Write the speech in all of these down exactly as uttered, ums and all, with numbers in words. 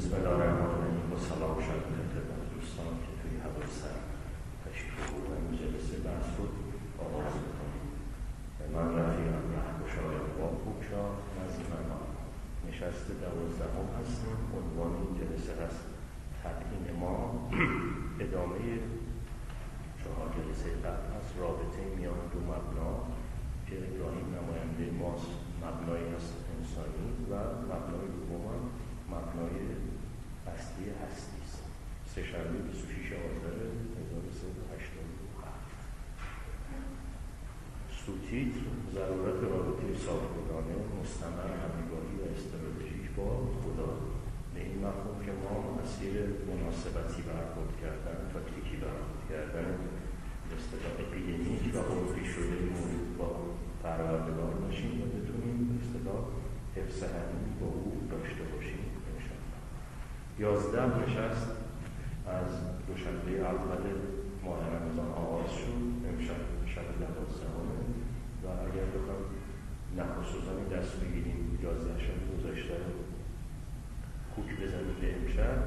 بسم الله الرحمن الرحیم. با سلام و شرف خدمت دوستان که توی هوای سرد تشریف آوردن این جلسه بحث رو آغاز می‌کنیم. من رفیقم رهگشای باغ‌پوشا نظیم‌آباد نشست دوازدهم هستم. عنوان این جلسه هست تدوین ما. ادامه چهار جلسه قبل هست رابطه میان دو مبنا که ابراهیم نماینده ماست، مبنای است انسانی و مبنای دوم هم مبنای اصلی هستی است. سه‌شنبه بیست و شش آذر هزار و سیصد و هشتاد و هفت. سوتیتر: ضرورت رابطه صاحبگانه مستمر، همگاهی و استراتژیک با خدا. به این مفهوم که ما مسیر مناسبتی برخورد کردن، تاکتیکی برخورد کردن، به اصطلاح اپیدمیک و عرفی شده مورد با پروردگار باشیم و بتونیم به اصطلاح حفظ همین با او داشته باشیم انشاءالله. یازده نشست از دوشنبه اول ماه رمضان آغاز شد. امشب شب دوازدهمه و اگر بخوام نخصوصانی دست بگیریم یازده شب گذشته رو کوک بزنیم به امشب.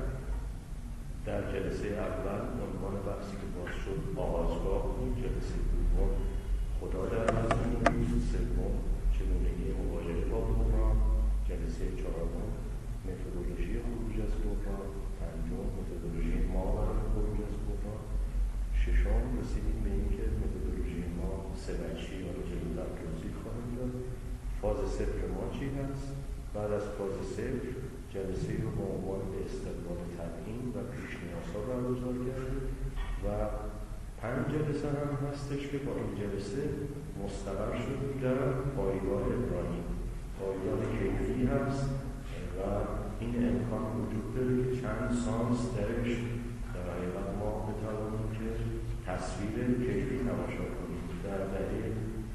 در جلسه اول عنوان بحثی که باز شد آغازگاه بود. جلسه دوم خدا در مضمون بود. سوم چگونگی مواجهه با بحران. جلسه چهارم متدولوژی خروج از بحران. پنجم متدولوژی ما برای خروج از بحران. ششم رسیدیم به این که متدولوژی ما سه بخشی یا جلوتر توضیح خواهیم داد. فاز صفر ما چی هست؟ بعد از فاز صفر جلسه رو به عنوان به استقبال تدوین و پیش نیازها برگزار کردیم و پنج جلسه هم هستش که با این جلسه مستقر شدیم در پایگاه ابراهیم. پایگاه کیفی هست و این امکان وجود داره که چند سانس درش در حقیقت ما بتوانیم که تصویر کیفی تماشا کنیم. در دهه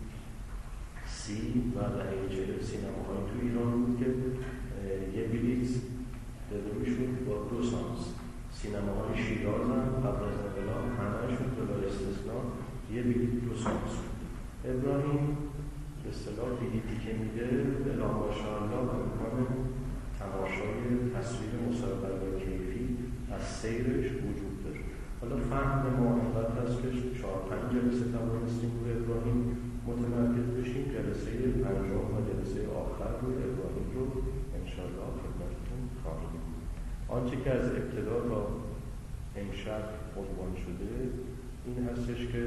سی و دهه چهل سینماهای تو ایران بود که یه بلیت داده میشد با دو سانس. سینماهای شیراز هم قبل از انقلاب همه‌شون بلا استثنا یه بلیت دو سانس بود. ابراهیم به اصطلاح بلیتی که میده الا ماشاءالله امکان تماشای تصویر مصور و کیفی از سیرش وجود داره. حالا فهم ما اینقدر هست که چهار پنج جلسه توانستیم روی ابراهیم متمرکز بشیم. جلسه پنجم و جلسه آخر روی ابراهیم رو انشاءالله خدمتتون خواهیم بود. آنچه که از ابتدا تا امشب عنوان شده این هستش که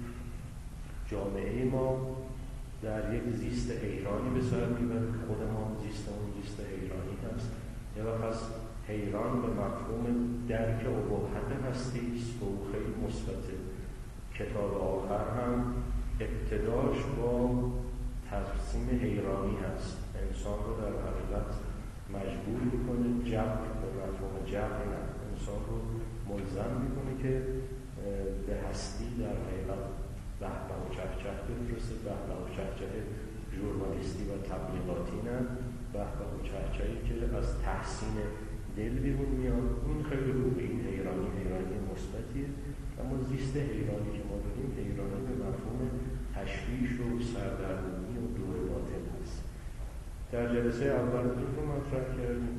جامعه ما در یک زیست حیرانی به سر میبره. خود ما زیستمون زیست حیرانی هست. یه وقت حیران به مفهوم درک ابهت هستی است و خیلی مثبته. کتاب آخر هم ابتداش با ترسیم حیرانی هست. انسان رو در حقیقت مجبور میکنه جبر به مفهوم جبر نه انسان رو ملزم میکنه که به هستی در حقیقت بهبه و چهچه بفرسته. بهبه و چهچه ژورنالیستی و تبلیغاتی نه، بهبه و چهچه‌ای که از تحسین دل بیرون میاد. این خیلی خوبه. این حیرانی حیرانی مثبتیه. اما زیست حیرانی که ما داریم حیرانی به مفهوم تشویش و سردرگمی و دور باطل هست. در جلسه اول این رو مطرح کردیم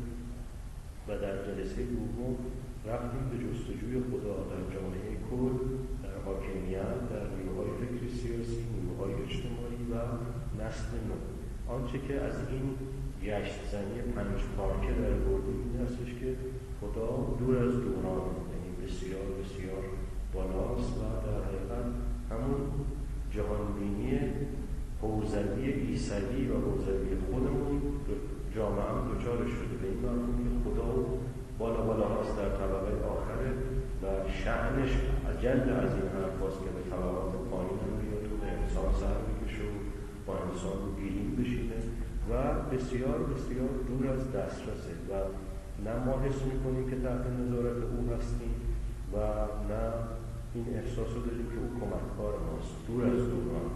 و در جلسه دوم رفتیم به جستجوی خدا در جامعه کل، در حاکمیت، در نیروهای فکری سیاسی، نیروهای اجتماعی و نسل نو. آنچه که از این گشت زنی پنج پارکه در بردیم این هستش که خدا دور از دوران، یعنی بسیار بسیار بالاست و در حقیقت همون جهانبینی حوزوی عیسوی و حوزوی خودمون جامعه هم دچار شده. به این مفهوم که خدا بالا بالا هست در طبقه آخره و شأنش اجل از این حرف هست که به طبقات پایین هم بیاد و به انسان سر بکشه و با انسان رو گیریم بشینه و بسیار بسیار دور از دسترسه و نه ما حس میکنیم که تحت نظارت او هستیم و نه این احساس رو داریم که او کمککار ماست. دور از دوران.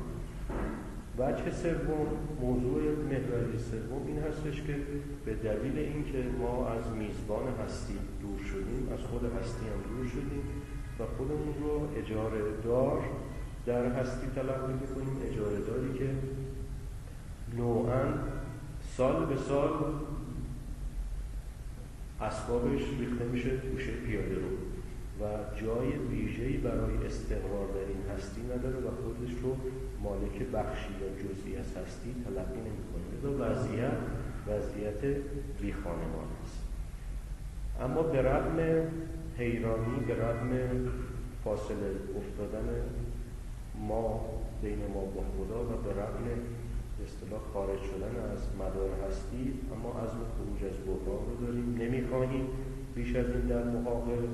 وجه سوم، موضوع محوری سوم این هستش که به دلیل اینکه ما از میزبان هستی دور شدیم، از خود هستی هم دور شدیم و خودمون رو اجاره دار در هستی تلقی می‌کنیم. اجاره داری که نوعاً سال به سال اسبابش ریخته میشه گوشه پیاده رو و جای ویژه‌ای برای استقرار در این هستی نداره و خودش رو مالک بخشی یا جزئی از هستی تلقی نمی‌کنه. لذا وضعیت وضعیت بی خانمان است. اما به رغم حیرانی، به رغم فاصله افتادن ما بین ما با خدا و به رغم به اصطلاح خارج شدن از مدار هستی، اما عزم خروج از بحران رو داریم. نمی‌خواهیم بیش از این در مقابل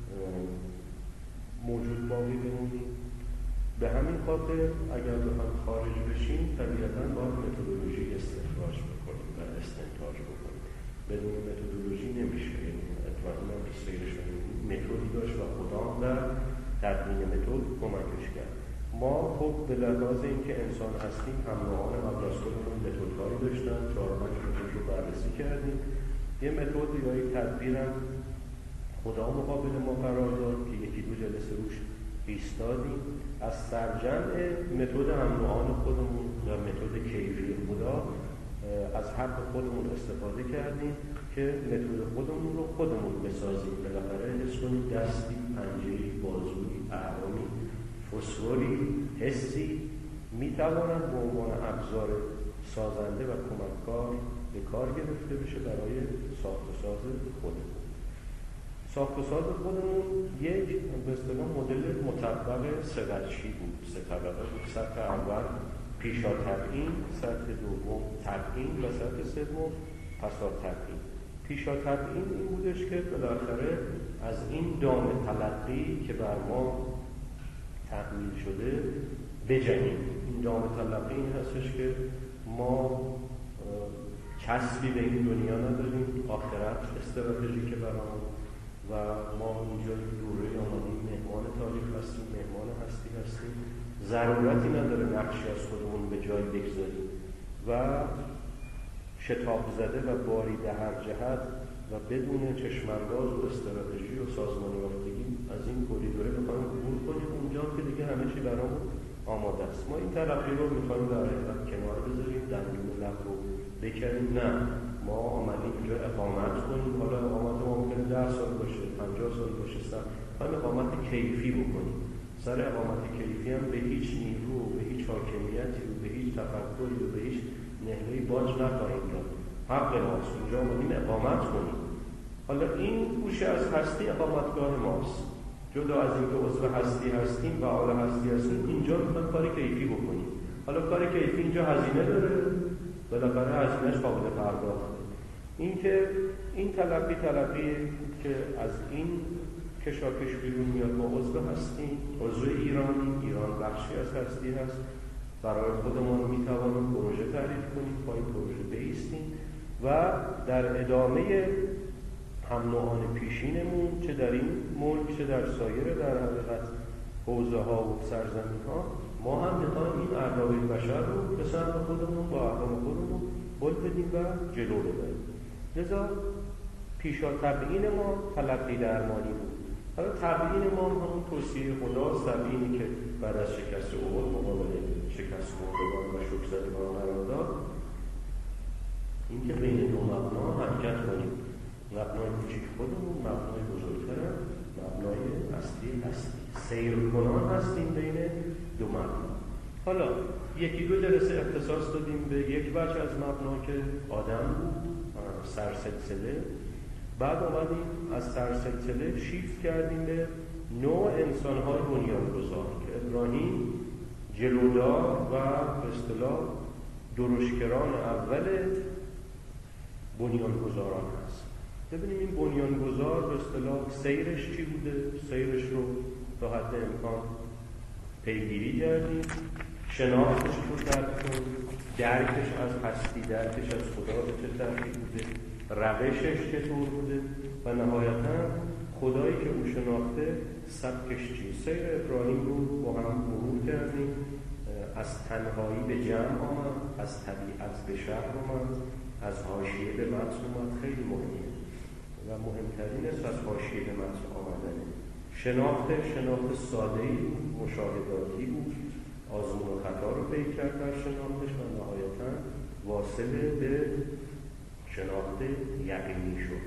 موجود باقی بمونیم. به همین خاطر اگر بخوایم خارج بشیم طبیعتاً باید متدولوژی استخراج بکنیم و استنتاج بکنیم. بدون متدولوژی نمیشه. یعنی اتفاقاً هم که سیرش متدی داشت و خدا در تدوین متد کمکش کرد. ما خب به لحاظ اینکه انسان هستیم هم نوعان قبل از خودمون متدهایی داشتن، چهار پنج متد رو بررسی کردیم. یه متد یا یک تدبیر هم خدا مقابل ما قرار داد که یکی دو جلسه روش ایستادیم. از سرجمع متد هم نوعان خودمون یا متد کیفی خدا از حق خودمون استفاده کردیم که متد خودمون رو خودمون بسازیم. بالاخره حس کنیم دستی، پنجه‌ای، بازویی، اهرامی، فسفوری، حسی میتوانند به عنوان ابزار سازنده و کمککار به کار گرفته بشه برای ساخت و ساز خودمون. ساخت و ساز خودمون یک به اصطلاح مدل مطبق سه وجهی بود، سه طبقه بود. سطح اول پیشا تبیین، سطح دوم تبیین و سطح سوم پسا تبیین. پیشا تبیین این بودش که بالاخره از این دام تلقی که بر ما تحمیل شده بجنیم. این دام تلقی این هستش که ما کسبی به این دنیا نداریم، آخرت استراتژی که برامون و ما اینجا دوره آمدیم مهمان تاریخ هستیم، مهمان هستی هستیم. ضرورتی نداره نقشی از خودمون به جای بگذاریم و شتاب زده و باریده هر جهت و بدون چشمانداز و استراتژی و سازمان یافتگی از این کوریدوره بخوایم عبور کنیم اونجا که دیگه همه چی برامون آماده است. ما این تلقی رو می‌خوایم در حقیقت کنار بذاریم، دندون لب رو بکنیم. نه، ما آمدیم اینجا اقامت کنیم. حالا اقامت ما ممکنه ده سال باشه، پنجاه سال باشه، سر می‌خوایم اقامت کیفی بکنیم. سر اقامت کیفی هم به هیچ نیرو و به هیچ حاکمیتی و به هیچ تفکری و به هیچ نهله‌ای باج نخواهیم داد. حق ماست اونجا آمدیم اقامت کنیم. حالا این گوشه از هستی اقامتگاه ماست. جدا از اینکه عضو هستی هستیم و فعال هستی هستیم، اینجا می‌خوایم کار کیفی بکنیم. حالا کار کیفی اینجا هزینه داره، بالاخره هزینه‌اش قابل پرداخته. این که این تلقی تلقی که از این کشاکش بیرون میاد، ما عضو هستیم، عضو ایرانی، ایران بخشی از هستی هست. برای خودمون میتوانیم پروژه تعریف کنیم، پای پروژه بایستیم و در ادامه هم نوعان پیشینمون چه در این ملک چه در سایر در حقیقت حوزه ها و سرزمین ها، ما هم میخوایم این اعراب بشر رو به سمت خودمون با احکام خودمون بل بدیم و جلو ببریم. لذا پیشا تبیین ما تلقی درمانی بود. حالا تبیین ما همون توصیه خداست، تبیینی که بعد از شکست احد مقابل شکست مردگان و شکرزدگان قرار داد، این که بین دو مبنا حرکت کنیم. مبنای کوچیک خودمون، مبنای بزرگتر، مبنای اصلی هستی. سیر کنان هستیم بین دو مبنا. حالا یکی دو جلسه اختصاص دادیم به یک وجه از مبنا که آدم بود، سرسلسله. بعد آمدیم از سرسلسله شیفت کردیم به نوع انسان‌های بنیانگذار که ابراهیم جلودار و به اصطلاح درشکران اول بنیانگذاران هست. ببینیم این بنیانگذار به اصطلاح سیرش چی بوده؟ سیرش رو تا حد امکان پیگیری کردیم، شناختش رو درک کنیم، درکش از هستی، درکش از خدا به چه طریقی بوده، روشش چطور بوده و نهایتاً خدایی که او شناخته سبکش چی. سیر ابراهیم رو با هم مرور کردیم. از تنهایی به جمع آمد، از طبیعت به شهر آمد، از حاشیه به متن آمد. خیلی مهمه و مهمترین است از حاشیه به متن آمدنه. شناخت شناخت ساده‌ای بود، مشاهداتی بود، آزمون و خطا رو پی کرد در شناختش و نهایتاً واصل به شناخت یقینی شد.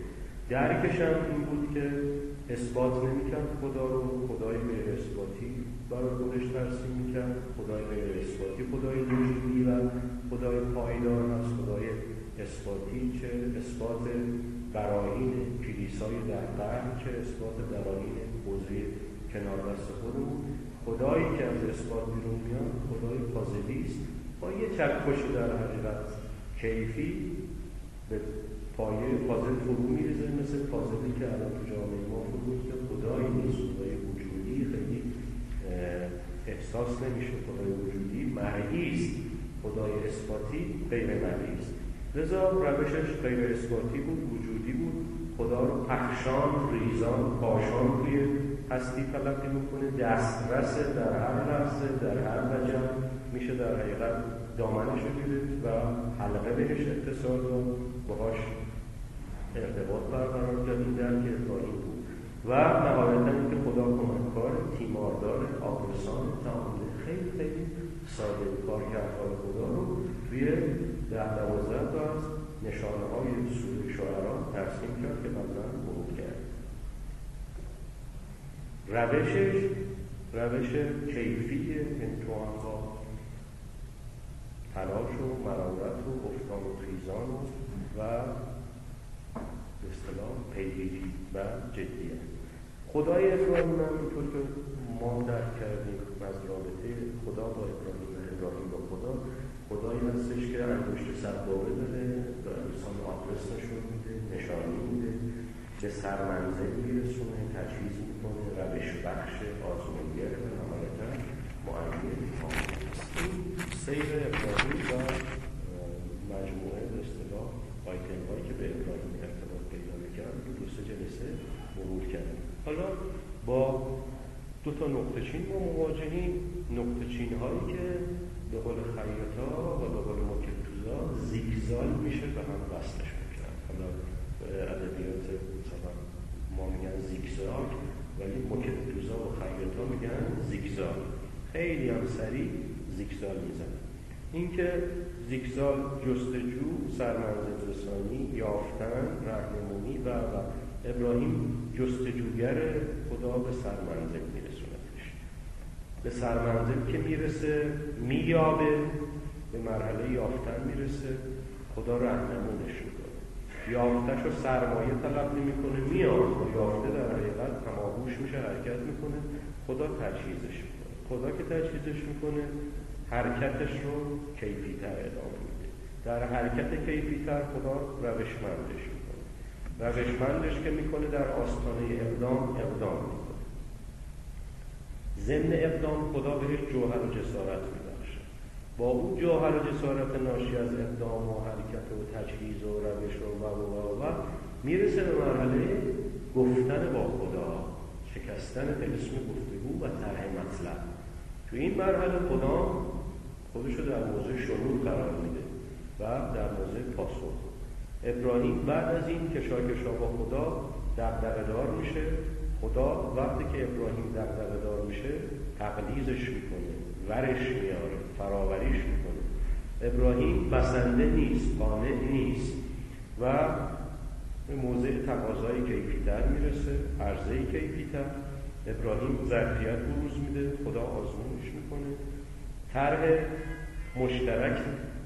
درکش هم این بود که اثبات نمی‌کرد خدا رو، خدای غیر اثباتی برای خودش ترسیم می‌کرد. خدای غیر اثباتی خدای وجودی و خدای پایدار هست. خدای اثباتی چه اثبات براهین کلیسای در قرن، چه اثبات براهین حوزه کنار دست خودمون. خدایی که از اثبات بیرون میاد خدای پازلی است، با یه چکش در حقیقت کیفی به پایه پازل فرو میریزه، مثل پازلی که الان تو جامعه ما فرو ریخته. خدایی نیست، خدای وجودی خیلی احساس نمیشه. خدای وجودی مرئی است، خدای اثباتی غیر مرئی است. لذا روشش غیر اثباتی بود، وجودی بود. خدا رو پخشان، ریزان، پاشان توی هستی تلقی میکنه، دسترس در هر لحظه، در هر وجه میشه در حقیقت دامنش رو گرفت و حلقه بهش اتصال داد، باهاش ارتباط برقرار کرد. این درک ابراهیم بود و نهایتاً اینکه خدا کمککار، تیماردار، آبرسان، تعامل خیلی خیلی ساده کار کردهای خدا رو توی ده دوازده تا از نشانه های سوره شعرا ترسیم کرد که قبلا مرور کرد. روشش روش کیفیه، این تو هم با تلاش و مرارت و افتان و خیزان و به اصطلاح پیگیری و جدیه. خدای ابراهیم هم اینطور که ما درک کردیم از رابطه خدا با ابراهیم و ابراهیم با خدا، خدایی هستش که انگشت سبابه داره، به انسان آدرس نشون میده، نشانی میده، به سرمنزل میرسونه، تجهیز میکنه، روش بخش آزمونگر و نهایتا معین کامل. این سیر ابراهیم و مجموعه به اصطلاح آیتم هایی که به ابراهیم ارتباط پیدا میکرد دو دو سه جلسه مرور کردیم. حالا با دو تا نقطه چین ما مواجهیم، نقطه چین هایی که به قول خیاطا و به قول مکتوزا زیگزال میشه به هم وصلش میکنن. حالا ادبیات مثلا ما میگن زیگزاگ، ولی مکتوزا و خیاطا میگن زیگزال. خیلی هم سریع زیگزال میزنن. این که زیگزال جستجو، سرمنزل رسانی، یافتن، راهنمایی و و ابراهیم جستجوگر خدا به سرمنزل میرسونتش. به سرمنزل که میرسه مییابه، به مرحله یافتن میرسه، خدا راهنمونش میکنه. یافتش رو سرمایه تلقی میکنه، میاد و یافته در حقیقت هماغوش میشه، حرکت میکنه، خدا تجهیزش میکنه. خدا که تجهیزش میکنه حرکتش رو کیفی‌تر ادامه میده. در حرکت کیفی‌تر خدا روشمندش میکنه. روشمندش که میکنه در آستانه اقدام اقدام میکنه. ضمن اقدام خدا بهش جوهر و جسارت میبخشه. با اون جوهر و جسارت ناشی از اقدام و حرکت و تجهیز و روش و و و و میرسه به مرحله گفتن با خدا، شکستن طلسم گفتگو و طرح مطلب. تو این مرحله خدا خودشو در موضع شنود قرار میده و در موضع پاسخ. ابراهیم بعد از این کشاکشا با خدا دغدغه دار میشه. خدا وقتی که ابراهیم دغدغه دار میشه تقلیزش میکنه، ورش میاره، فراوریش میکنه. ابراهیم بسنده نیست، قانع نیست و به موضع تقاضای کیفی‌تر میرسه، عرضه کیفی‌تر. ابراهیم ظرفیت بروز میده، خدا آزمونش میکنه، طرح مشترک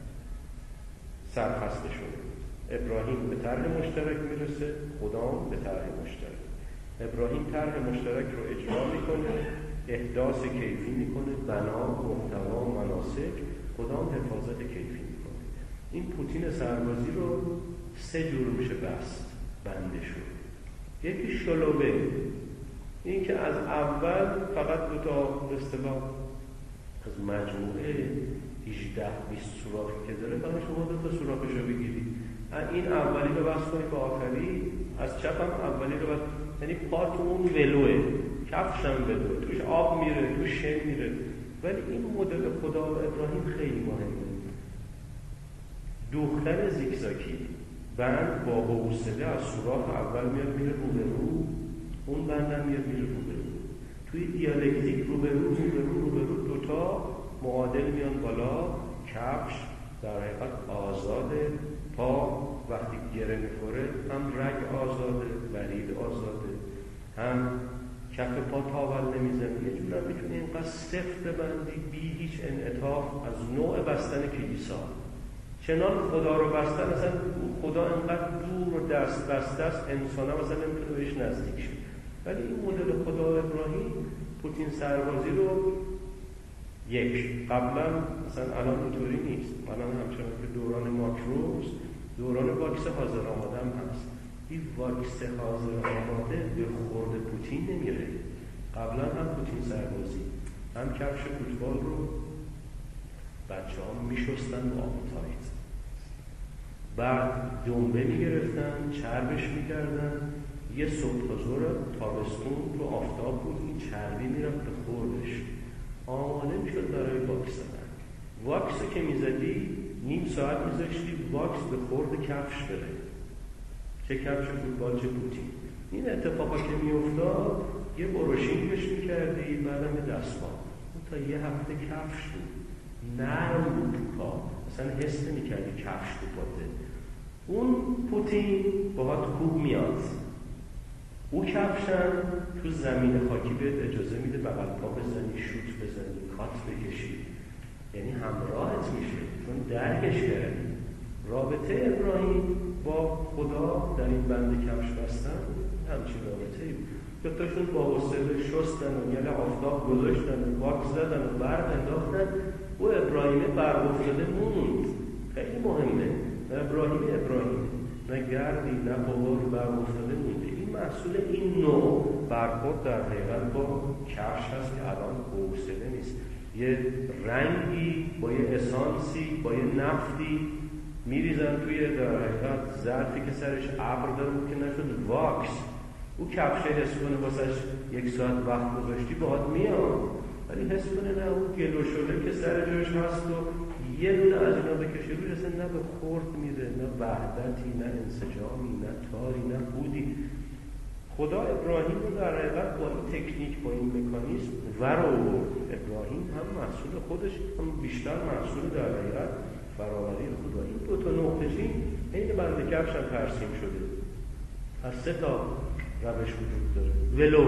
سرخستشونه. ابراهیم به طرح مشترک میرسه، خدا به طرح مشترک. ابراهیم طرح مشترک رو اجرا میکنه، احداث کیفی میکنه، بنا، محتوا، مناسک، خدا حفاظت کیفی میکنه. این پوتین سربازی رو سه جور میشه بست، بنده شد. یکی شلوبه، این که از اول فقط دو تا به اصطلاح از مجموعه هجده بیست سوراخی که داره فقط شما دو تا سوراخش رو بگیرید. این اولی رو بس کنید با آخری، از چپ هم اولی رو بس، یعنی پاتون ولوه، کفش هم ولوه، توش آب میره، توش شن میره. ولی این مدل خدا و ابراهیم خیلی مهمه. دوختن زیگزاگی، بند با حوصله از سوراخ اول میاد میره رو به رو، اون بندم میاد میره رو به رو. توی دیالکتیک رو به رو، رو به رو، رو به رو دوتا معادل میان بالا. کفش در حقیقت آزاده، پا وقتی گره میخوره هم رگ آزاده، ورید آزاده، هم کف پا تاول نمیزنه. یه جورا میتونی اینقدر سفت بندی بی هیچ انعطاف از نوع بستن کلیسا. چنان خدا رو بستن، اصلا خدا انقدر دور و دست بسته است انسان هم اصلا نمیتونه بهش نزدیک شه. ولی این مدل خدا ابراهیم پوتین سربازی رو یک قبلا مثلا الان اینطوری نیست. الان همچنان که دوران ماکروز، دوران واکس حاضر آماده هم هست. این واکس حاضر آماده به خورد پوتین نمیره. قبلا هم پوتین سربازی، هم کفش فوتبال رو بچه ها میشستن با آبوتایت، بعد دنبه میگرفتن، چربش میکردن، یه صبح تا ظهر تابستون رو آفتاب بود، این چربی میرفت به خوردش، آماده میشد برای واکس زدن. واکس که میزدی نیم ساعت میذاشتی واکس به خورد کفش بره، چه کفش فوتبال چه پوتین. این اتفاقا که میافتاد یه بروشینگ بهش میکردی، بعدم به دستمال، اون تا یه هفته کفش بود، نرم بود تو پا، اصلا حس نمیکردی کفش تو پاته. اون پوتین باهات کوب میاد، او کفشن تو زمین خاکی بهت اجازه میده بغل پا بزنی، شوت بزنی، کات بکشی، یعنی همراهت میشه چون درکش کردی. رابطه ابراهیم با خدا در این بند کفش بستن همچین رابطه ای بود. دوتاشون با حوصله شستن و یعنی آفتاب گذاشتن و واکس زدن و برق انداختن. او ابراهیم برق افتاده موند، خیلی مهمه. نه ابراهیم ابراهیم نه گردی نه قبار برق افتاده مونده. این محصول این نوع برخورد در حقیقت با کفش هست که الان حوصله نیست. یه رنگی با یه اسانسی با یه نفتی میریزن توی در حقیقت ظرفی که سرش ابر داره بود که نشد واکس. او کفشه حس کنه واسش یک ساعت وقت گذاشتی باهات میاد، ولی حس کنه نه اون گل و شله که سر جاش هست و یه دونه از اینا بکشه روی اصلا نه به خورد میره، نه وحدتی، نه انسجامی، نه تاری، نه بودی. خدا ابراهیم رو در حقیقت با این تکنیک، با این مکانیزم ور آورد. ابراهیم هم محصول خودش، هم بیشتر محصول در حقیقت فراوری خدا. این دو تا نقطه چین این بنده کفش هم ترسیم شده. از سه تا روش وجود داره. ولو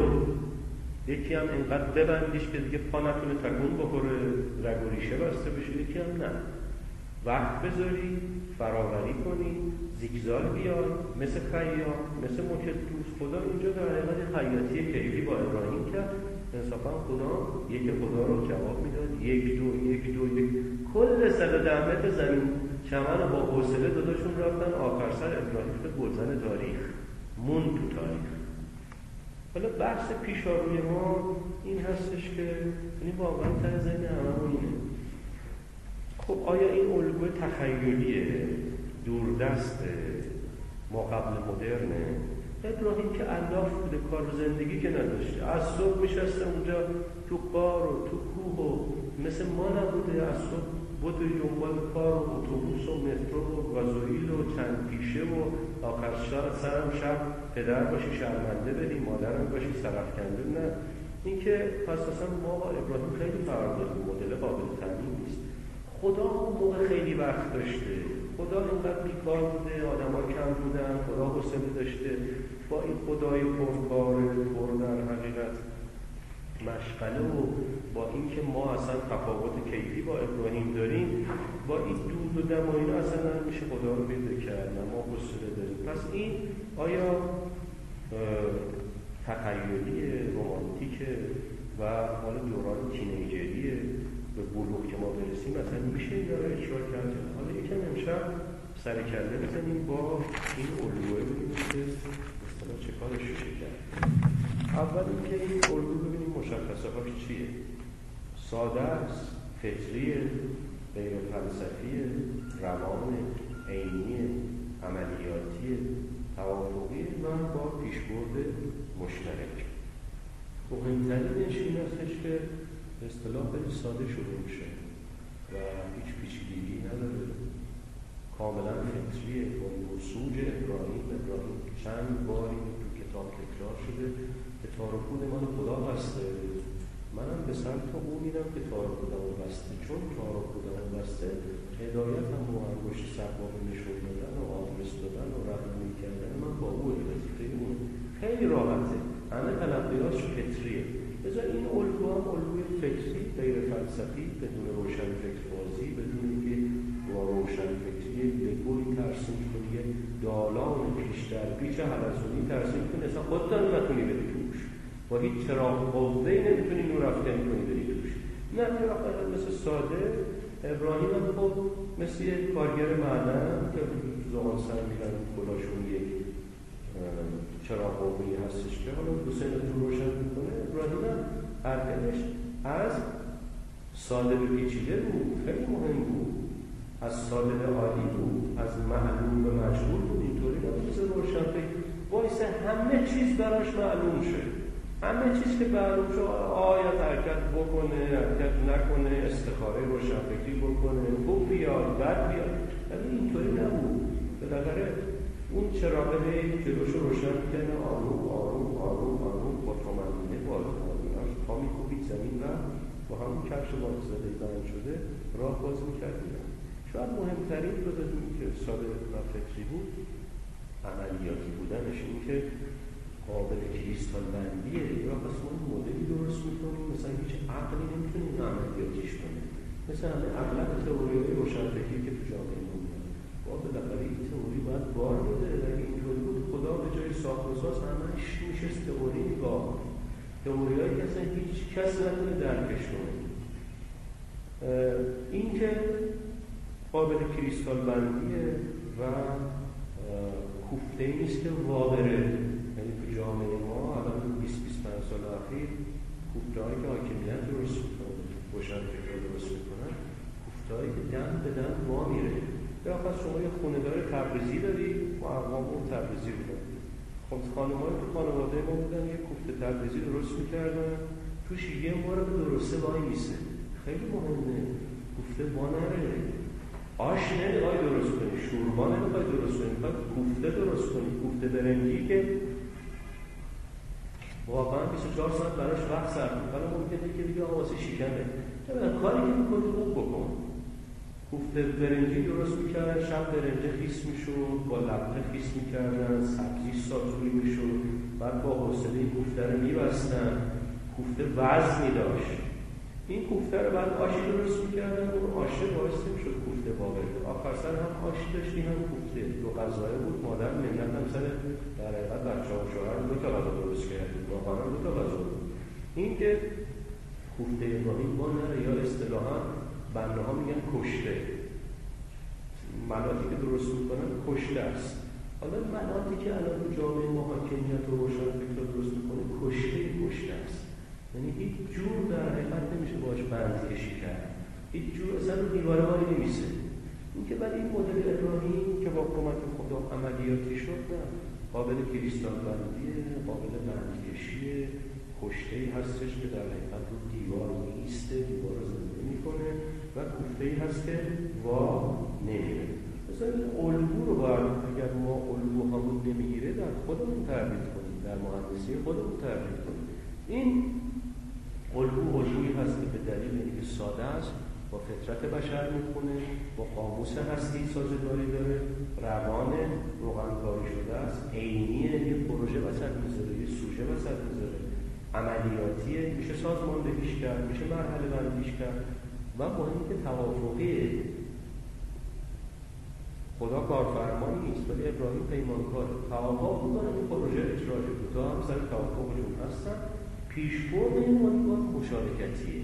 یکی هم اینقدر ببندیش که دیگه پا نتونه تکون بخوره، رگ و ریشه بسته بشه. یکی هم نه، وقت بذاری، فراوری کنی، زیگزاگ بیاد، مثل خیام، مثل موکت دوست. خدا اینجا در حقیقت خیاطی کیفی با ابراهیم کرد. انصافا خدا یک خدا رو جواب میداد، یک دو یک دو یک کل صد و ده متر زمین چمن با حوصله داداشون رفتن. آخر سر ابراهیم شد گلزن تاریخ، مون تو تاریخ. حالا بحث پیشاروی ما این هستش که یعنی واقعا ته ذهن هممون اینه. خب آیا این الگوی تخیلیه، دوردست ما قبل مدرنه؟ ابراهیم که الاف بوده، کار و زندگی که نداشته، از صبح میشسته اونجا تو غار و تو کوه و مثل ما نبوده. از صبح بوده دنبال کار و اتوبوس و مترو و گازوئیل و چند پیشه و آخر سرم شب پدر باشی شرمنده بدی، مادرم باشی سرفکنده. نه، این که پس اصلا ما با ابراهیم خیلی فرق داریم، مدل قابل تامین نیست. خدا اون موقع خیلی وقت داشته، خدا اینقدر بیکار بوده، آدم ها کم بودن، خدا حوصله داشته. با این خدای پرکار پر در حقیقت مشغله و با اینکه ما اصلا تفاوت کیفی با ابراهیم داریم، با این دود و دم و اینا اصلا نمیشه خدا رو پیدا کرد، ما حوصله داریم. پس این آیا تخیلی رمانتیکه و حالا دوران تینیجریه به بلوغ که ما برسیم اصلا میشه اینا رو اجرا کرد؟ حالا یکم امشب سر کله بزنیم با این الگوه ببینیم که مثلا چه کارش رو کرد. اول اینکه این الگو ببینیم مشخصه هاش چیه. ساده است، فطریه، غیر فلسفیه، روان، عینیه، عملیاتیه، توافقیه و با پیشبرد مشترک. مهمترینش این هستش که به اصطلاح خیلی ساده شروع میشه و هیچ پیچیدگی نداره، کاملا فطریه. با نسوج ابراهیم ابراهیم چند باری تو کتاب تکرار شده که تار و پود مال خدا هسته، منم به سمت او میرم که تارو بودم و بسته، چون تارو بودم و بسته هدایت هم و انگشت سباب نشون دادن و آدرس دادن و رهنمایی کردن من با او وظیفه اون خیلی راحته، همه تلقیاش فطریه. بذار این الگو هم الگوی فکری غیر فلسفی، بدون روشن فکر بازی، بدون اینکه با روشن فکری لگوی ترسیم کنی، یه دالان پیش در پیش حلزونی ترسیم کنی، اصلا خودت هم نتونی بری توش، با هیچ چراغ قوه‌ای نمیتونی نور افکنی کنی بری توش. نه چراغ مثل ساده ابراهیم هم خب مثل یه کارگر معدن که زغال سر میرن کلاشون یک چراغ قوه‌ای هستش که حالا دو سه متر روشن میکنه. ابراهیم هم حرکتش از ساده به پیچیده بود، خیلی مهم بود، از ساده به عالی بود، از معلوم به مجهول بود. اینطوری نبود مثل روشن فکر وایسه همه چیز براش معلوم شد، همه چیز که معلوم شد آیا حرکت بکنه حرکت نکنه، استخاره روشن فکری بکنه، خوب بیاد بد بیاد. ولی اینطوری نبود. بالاخره اون چراغه جلوش روشن میکنه، آروم آروم آروم آروم با طمأنینه بالا آروم پا میکوبید زمین و با همون کفش واکزده بند شده راه باز میکردیم. شاید مهمترین رو دادیم که ساده و فکری بود عملیاتی بودنش، این که قابل کریستال بندیه یا قسمان مدلی درست میکنیم مثلا هیچ عقلی نمیتونه این عملیاتیش کنه، مثل همه اغلب تئوری‌های روشنفکری که تو جامعه ما میاد با بالاخره این تئوری باید بار بده. اگه اینطوری بود خدا به جای ساخت و ساز همش میشست تئوری نگاه، تئوری‌هایی که اصلا هیچ کس نتونه درکش کنه. این که قابل کریستال بندیه و کوفته ای نیست که واقعه. یعنی تو جامعه ما الان بیست بیست و پنج سال اخیر کوفته هایی که حاکمیت درست میکنن، روشن فکر درست میکنن، کوفته هایی که دم به دم وا میره. یا پس شما یه خونه دار تبریزی داری و اقوام اون تبریزی بودن، خانم های تو خانواده ما بودن یه کوفته تبریزی درست میکردن، توش یه مورد درسته وای میسه. خیلی مهمه کوفته وا نره، آش نمیخوای درست کنی، شوربا نمیخوای درست کنی، میخوای کوفته درست کنی، کوفته برنجی که واقعا بیست و چهار ساعت براش وقت صرف کنی، حالا ممکنه که دیگه آوازه شکنه ببین کاری که میکنی خوب بکن. کوفته برنجی درست میکردن، شب برنجه خیس میشد، با لبنه خیس میکردن، سبزی ساتوری میشد، بعد با حوصله کوفته رو میبستن، کوفته وزنی داشت. این کوفته رو بعد آشی درست میکردن، اون آشه باعث میشد کوفته باقی بود. آخر سر هم آشی داشتی هم کوفته، دو غذای بود. مادر منت هم سر در حقیقت بچه ها و شوهر دو تا غذا درست کرد، واقعا دو تا غذا بود. این که کوفته ابراهیم با نره یا اصطلاحا بنده ها میگن کشته، ملاتی که درست میکنن کشته است. حالا ملاتی که الان تو جامعه ما حاکمیت و روشن فکر درست میکنه کشته کشته است، یعنی هیچ جور در حقیقت نمیشه باش بندکشی کرد، هیچ جور اصلا رو دیواره هایی نمیسه. این که بعد این مدل ابراهیم که با کمک خدا عملیاتی شد نه، قابل کریستال بندیه، قابل بندکشیه، کشته‌ای هستش که در حقیقت رو دیوار میسته، دیوار رو زنده میکنه و کوفته‌ای هست که وا نمیره. مثلا این الگو رو باید اگر ما الگو همون نمیگیره در خودمون تربیت کنیم، در مهندسی خودمون تربیت کنیم. این الگو الگویی هست که به دلیل اینکه ساده است، با فطرت بشر میخونه، با قاموس هستی سازگاری داره، روان روغنکاری شده است، عینیه، یه پروژه وسط میذاره، یه سوژه وسط میذاره، عملیاتیه، میشه سازماندهیش کرد، میشه مرحله بندیش کرد و مهم که توافقیه. خدا کارفرمانی نیست ولی ابراهیم پیمانکاره، توافق میکنه این پروژه اجرا شد، دو تا هم سر توافقشون هستن. پیشبرد این موضوع مشارکتیه.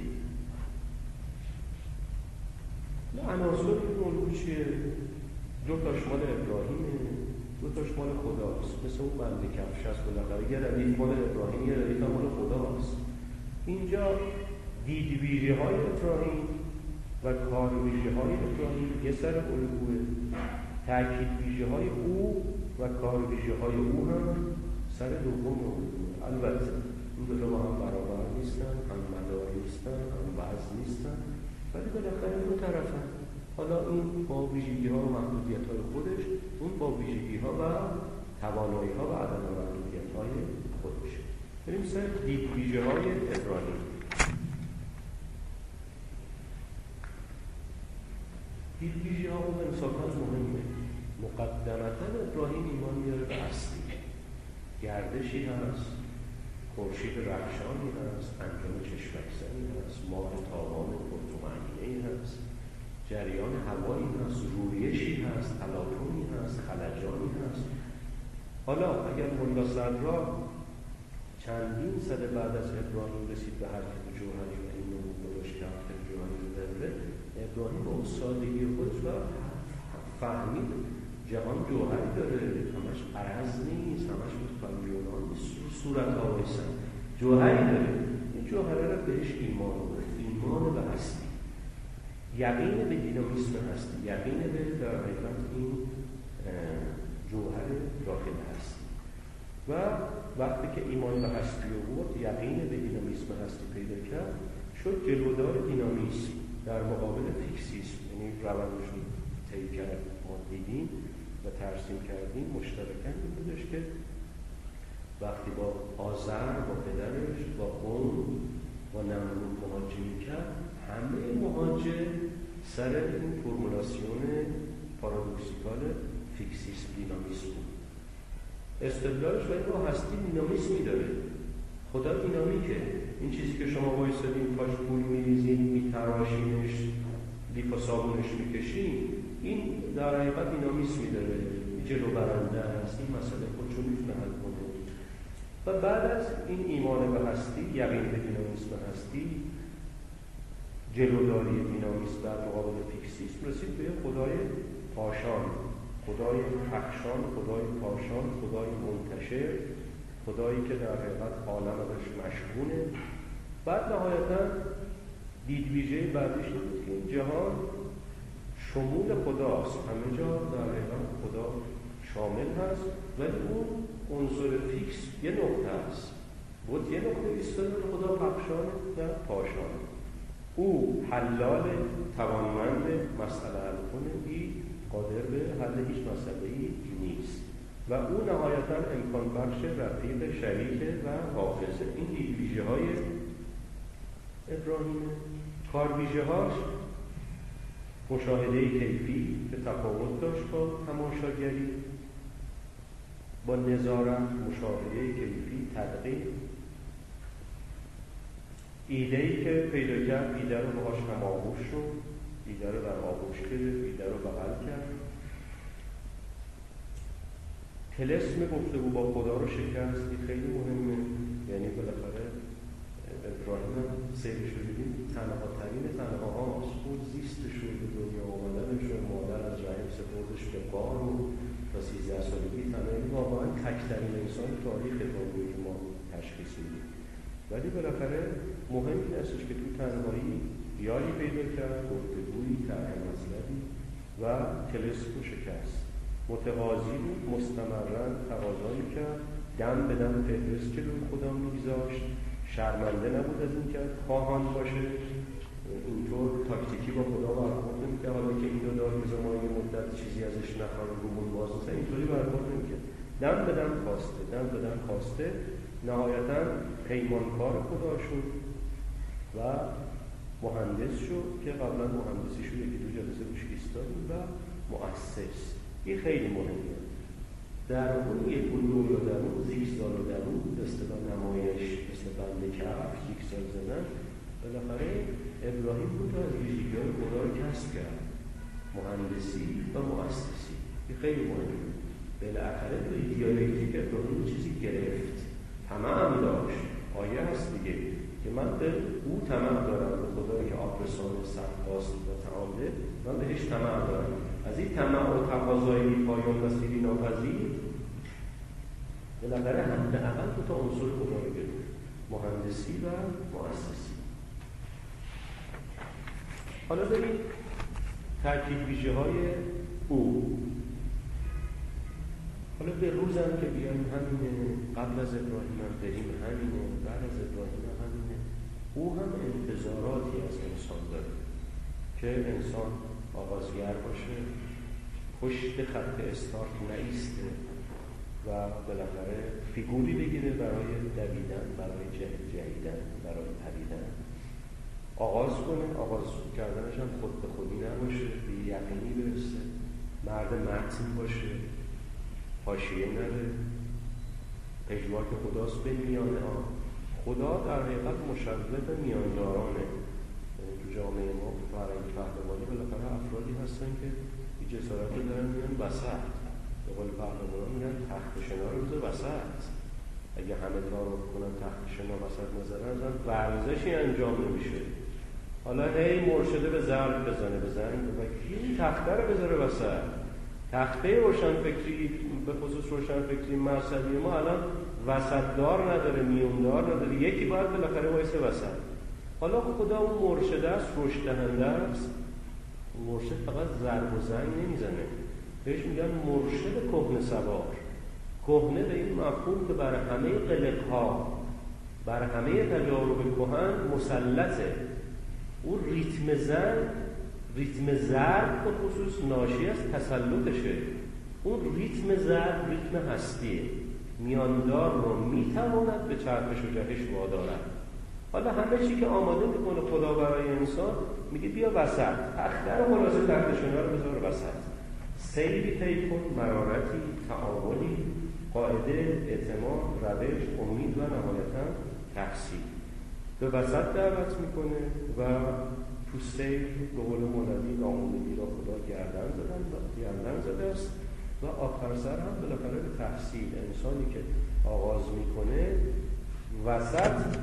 عناصر این الگو چیه؟ دو تاش مال ابراهیمه، دو تاش مال خداست. مثل اون بند کفش هست بالاخره یه ردیف مال ابراهیم، یه ردیف مال خداست. اینجا دید ویژه های ابراهیم و کار ویژه های ابراهیم یه سر الگوه، تاکید ویژه های او و کار ویژه های او هم سر دوم الگوه. البته این دو تا با هم برابر نیستن، هم مدار نیستن، هم وزن نیستن، ولی بالاخره دو طرفن. حالا این با ویژگی ها و محدودیت های خودش، اون با ویژگی ها و توانایی ها و عدم محدودیت های خودش. بریم سر دید ویژه های ابراهیم. دیدویژی ها اون انصافا مهمه. مقدمتا ابراهیم ایمان میاره به هستی، گردشی هست، خورشید رخشانی هست، انجام چشمکزنی هست، ماه تابان پرتومعنیه‌ای هست، جریان هوایی هست، رویشی هست، تلاطمی هست، خلجانی هست. حالا اگر ملا صدرا چندین سده بعد از ابراهیم رسید به حرکت جوهری و این نمود داشت که حرکت جوهری رو داره، ابراهیم با سادگی خودش و فهمید جهان جوهری داره، همش عرض نیست، همش مثل یونان نیست، صورت ها وایسن، جوهری داره. این جوهره رو بهش ایمان بود، ایمان به هستی، یقین به دینامیسم هستی، یقین به در حقیقت این جوهر داخل هستی. و وقتی که ایمان به هستی آورد، یقین به دینامیسم هستی پیدا کرد، شد جلودار دینامیسم در مقابل فیکسیسم. یعنی روندشون طی کرد، ما دیدیم و ترسیم کردیم مشترکاً این بودش که وقتی با آذر، با پدرش، با قوم، با نمرود مهاجه میکرد، همه مهاجه سر این فرمولاسیون پارادوکسیکال فیکسیسم دینامیسم بود. استدلالش و این با هستی دینامیسمی داره. خدا دینامیکه. این چیزی که شما وایسادین پاش پول میریزین، میتراشینش، لیف و صابونش میکشین، این در حقیقت دینامیسمی داره، جلو برنده است، این مسئله خودشو میتونه حل کنه. و بعد از این ایمان به هستی، یقین به دینامیسم هستی، جلوداری دینامیسم در مقابل فیکسیسم، رسید به خدای پاشان، خدای پخشان، خدای پاشان، خدای منتشر، خدایی که در حقیقت عالم ازش مشغونه. بعد نهایتا دید ویژه بعدش بود که این جهان شمول خداست، همه جا در حقیقت خدا شامل هست، ولی اون عنصر فیکس یه نقطه است. بود یه نقطه ایستاده خدا پخشان و پاشان. او حلال، توانمند، مسئله حل کنه، ای قادر به حل هیچ مسئله‌ای نیست. و او نهایتا امکان بخش، رفیق، شریک و حافظه. این دید ویژه های ابراهیمه. کار ویژه هاش مشاهده کیفی که تفاوت داشت با تماشاگری، با نظارت، مشاهده کیفی، تدقیق. ایده‌ای که پیدا کرد، ایده رو باهاش هماغوش شد، ایده رو در آغوش کرد، ایده رو بغل کرد. طلسم گفتگو با خدا رو شکست. این خیلی مهمه. یعنی بالاخره ابراهیم هم سیرش رو دیدیم، تنها ترین تنها هاست. اون زیستش رو به دنیا آمدنش رو، مادر از رحم سپردش به غار و تا سیزده سالگی تنهایی، واقعا تک‌ترین انسان تاریخ تا روی که ما تشخیص میدیم. ولی بالاخره مهم این هستش که تو تنهایی یاری پیدا کرد، گفتگویی، طرح مطلبی و طلسم رو شکست. متقاضی بود، مستمرن تقاضا می‌کرد، دم به دم فهرست جلوی خدا می‌گذاشت، شرمنده نبود از این که خواهان باشه، اینطور تاکتیکی با خدا برخورد نمی‌کرد. حالا که اینو دار بذار ما یه مدت چیزی ازش نخواهیم رومون باز نیست، اینطوری برخورد نمی‌کرد. دم به دم خواسته، دم به دم خواسته، نهایتاً پیمانکار خدا شد و مهندس شد که قبلا مهندسی شد، یکی دو جلسه روش ایستادیم، و مؤسس. این خیلی مهمه. در اون یک گلو یا در اون زیگزال و در اون اصطلاح نمایش مثل بند کف، زیگزال زدن، بالاخره ابراهیم بود و از ویژگی‌های خدا رو کسب کرد، مهندسی و مؤسسی. این خیلی مهمه. بالاخره به دیالکتیک ابراهیم چیزی گرفت، طمع داشت. آیه هست دیگه که من به او طمع دارم، به خدایی که آبرسان سرخواست و تعاله، من بهش طمع دارم. از این طمع و تقاضای پایان و سیری ناپذیر بالاخره حداقل دو تا عنصر خدا رو گرفت، مهندسی و مؤسسی. حالا ببین ترکیب ویژه های او. حالا به روزم که بیایم همینه، قبل از ابراهیم هم بریم همینه، بعد از ابراهیم هم همینه. او هم انتظاراتی از انسان داره که انسان آغازگر باشه، پشت خط استارت نایسته و بالاخره فیگوری بگیره برای دویدن، برای جهیدن، برای پریدن. آغاز کنه، آغاز کردنش هم خود به خودی نباشه، به یقینی برسه، مرد متن باشه، حاشیه نره، پژواک خداست به میانه ها. خدا در حقیقت مشرف میاندارانه. تو جامعه ما تو فرهنگ پهلوانی بالاخره افرادی هستن که این جسارت رو دارن میان وسط. به قول پهلوانان میگن تخت شنا رو بذار وسط. اگه همه تعارف کنن تخت شنا وسط نذارن اصلا ورزشی انجام نمیشه. حالا هی مرشده به ضرب بزنه بزنه و کی این تخته رو بذاره وسط. تخته روشنفکری به خصوص روشنفکری مذهبی ما الان وسطدار نداره، میوندار نداره، یکی باید بالاخره وایسه وسط. حالا خدا اون مرشده است، رشد دهنده است. مرشد فقط ضرب و زنگ نمیزنه، بهش میگن مرشد کهنه سوار. کهنه به این مفهوم که بر همه قلق‌ها، بر همه تجارب کهن مسلطه. اون ریتم زن، ریتم ضرب به خصوص ناشی از تسلطشه. اون ریتم ضرب ریتم هستیه، میاندار رو میتواند به چرخش و جهش وادارد. حالا همه چی که آماده میکنه خدا برای انسان میگه بیا وسط، تخته رو خلاصه تخت شنا رو بذار وسط، سیری طی کن، مرارتی، تعاملی، قاعده، اعتماد، روش، امید و نهایتا تحصیل. به وسط دعوت میکنه و تو سیر به قول مولوی ناامیدی را خدا گردن زدن گردن زده است و آخر سر هم بالاخره به تحصیل. انسانی که آغاز میکنه وسط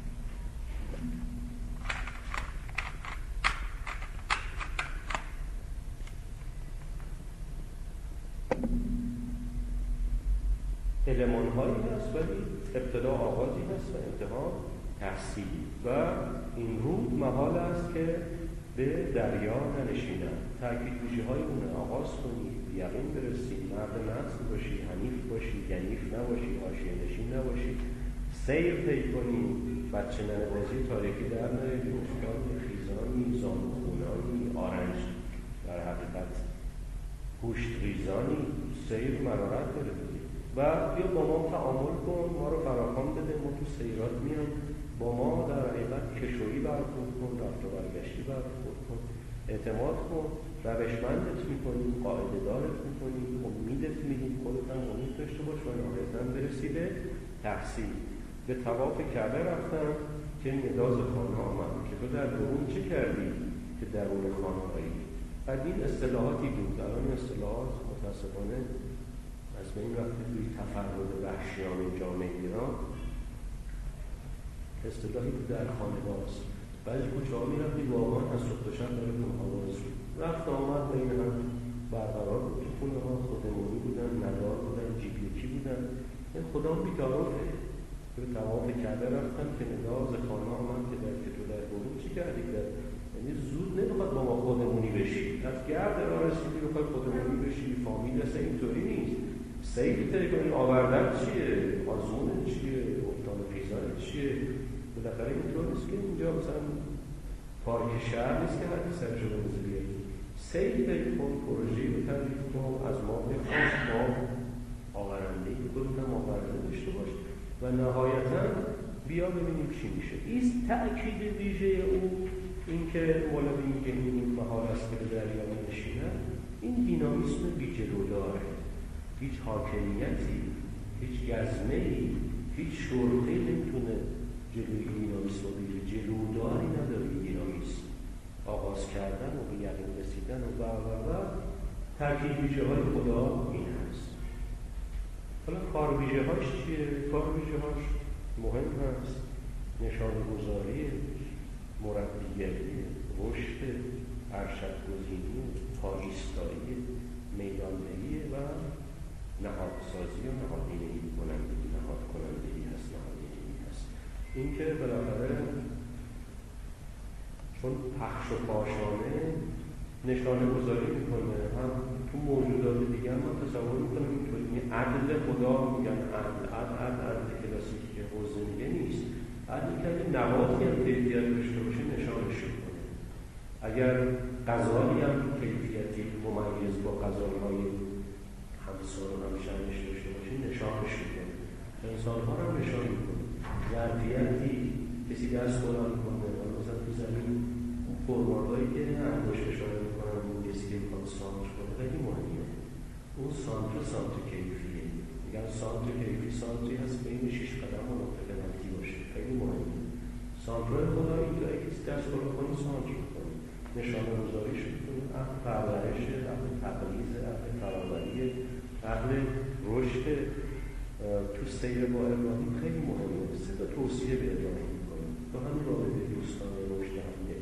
علمان هایی هست ولی ابتدا آغازی هست و انتها تحصیلی و این رود محال است که به دریا ننشینند. تاکید ویژه های اون آغاز کنی، یقین برسی، مرد نفس باشی، حنیف باشی، ینیف نباشی، حاشیه نشین نباشی، سیر طی کنی، بچه ننبازی تاریخی در نیاری، اشکال خیزانی، زانوخونانی، آرنج در حقیقت گوشت ریزانی، سیر مرارت داره و بیا با ما تعامل کن، ما رو فراخوان بده، ما تو سیرات میان، با ما در حقیقت کشویی برخورد کن، رفت و برگشتی برخورد کن، اعتماد کن، روشمندت میکنیم، قاعده دارت میکنیم، امیدت میدیم، خودت هم امید داشته باش و نهایتاً برسی به تحصیل. به طواف کعبه رفتم که نداز خانه آمد که تو در درون چه کردی که درون خانه هایی. قدیم اصطلاحاتی بود، الان اصطلاحات متاسفانه از به این وقتی توی تفرد وحشیان جامعه ایران اصطلاحی بود در خانه باز. بعضی کوچه ها می رفتی واقعا از صبح تا شب داره مهاواز بود، رفت آمد بین هم برقرار بود. تو خونه ها خودمونی بودن، ندار بودن، جیب یکی بودن. این خدا هم بیتارافه. به طواف کعبه رفتم که نداز خانه آمد که در که تو در برون چی کردی در یعنی زود نمیخواد با ما خودمونی بشی، از گرد را رسیدی بخواد خودمونی بشی، فامیل اصلا اینطوری نیست. سیفی تریکنی آوردن چیه؟ آزمون چیه؟ افتان خیزان چیه؟ بالاخره اینطور نیست که اینجا مثلا پارک شهر نیست که هر سر شده روزی بیایی. سیفی تریکن، پروژهی رو تعریف کن، از ما بخواست، ما آورندهی خودت هم آورنده داشته باش و نهایتا بیا ببینیم چی میشه. این تأکید ویژه اون این که مولوی میگه این محال است که به دریا نشینه، این دینامیسم بی جلو داره. هیچ حاکمیتی، هیچ گزمه‌ای، هیچ شرطه‌ای نمیتونه جلوی دینامیسم رو بگیره. جلوداری نداره این دینامیسم. آغاز کردن و به یقین رسیدن و برابر ترکیب ویژه های خدا این هست. حالا کار ویژه هاش چیه؟ کار ویژه هاش مهم هست. نشان گذاری، مربیگری، رشد، ارشد گزینی، پایستایی، میداندهی و نهادسازی و نهادینهی کنندگی، نهاد کنندگی هست، نهادینهی هست. این که بالاخره چون پخش و پاشانه نشانه گذاری میکنه، هم تو موجودات دیگه هم من تصور میکنم اینطوری. عدل خدا میگن عدل، عدل عدل عدل کلاسیکی که حوزه میگه نیست. عدل که اگه نواتی هم کیفیت داشته باشه نشانش میکنه. اگر غذایی هم کیفیتی ممیز با غذاهای همسان و همشنش داشته باشه نشانش میکنه. انسان ها هم نشان میکنه. ظرفیتی کسی دست بلند کنه، مثلا تو زمین فرمالهایی که انگشت اشاره میکنن اون کسی که میخواد سانتر کنه خیلی مهمه. اون سانتر سانتر کیفیه، میگن سانتر کیفی سانتری هست بین شش قدم و نقطه پنالتی باشه، خیلی مهمه. سانتر خدا اینجایی که دست بالا کنی سانتر کنی، نشانه گذاری شد کنی، اهل پرورشه، اهل تقلیزه، اهل فراوریه، اهل رشد. تو سیر با ابراهیم خیلی مهمه، صدا توصیه به ابراهیم میکنه تو همین رابطه دوستانه رشد همینه.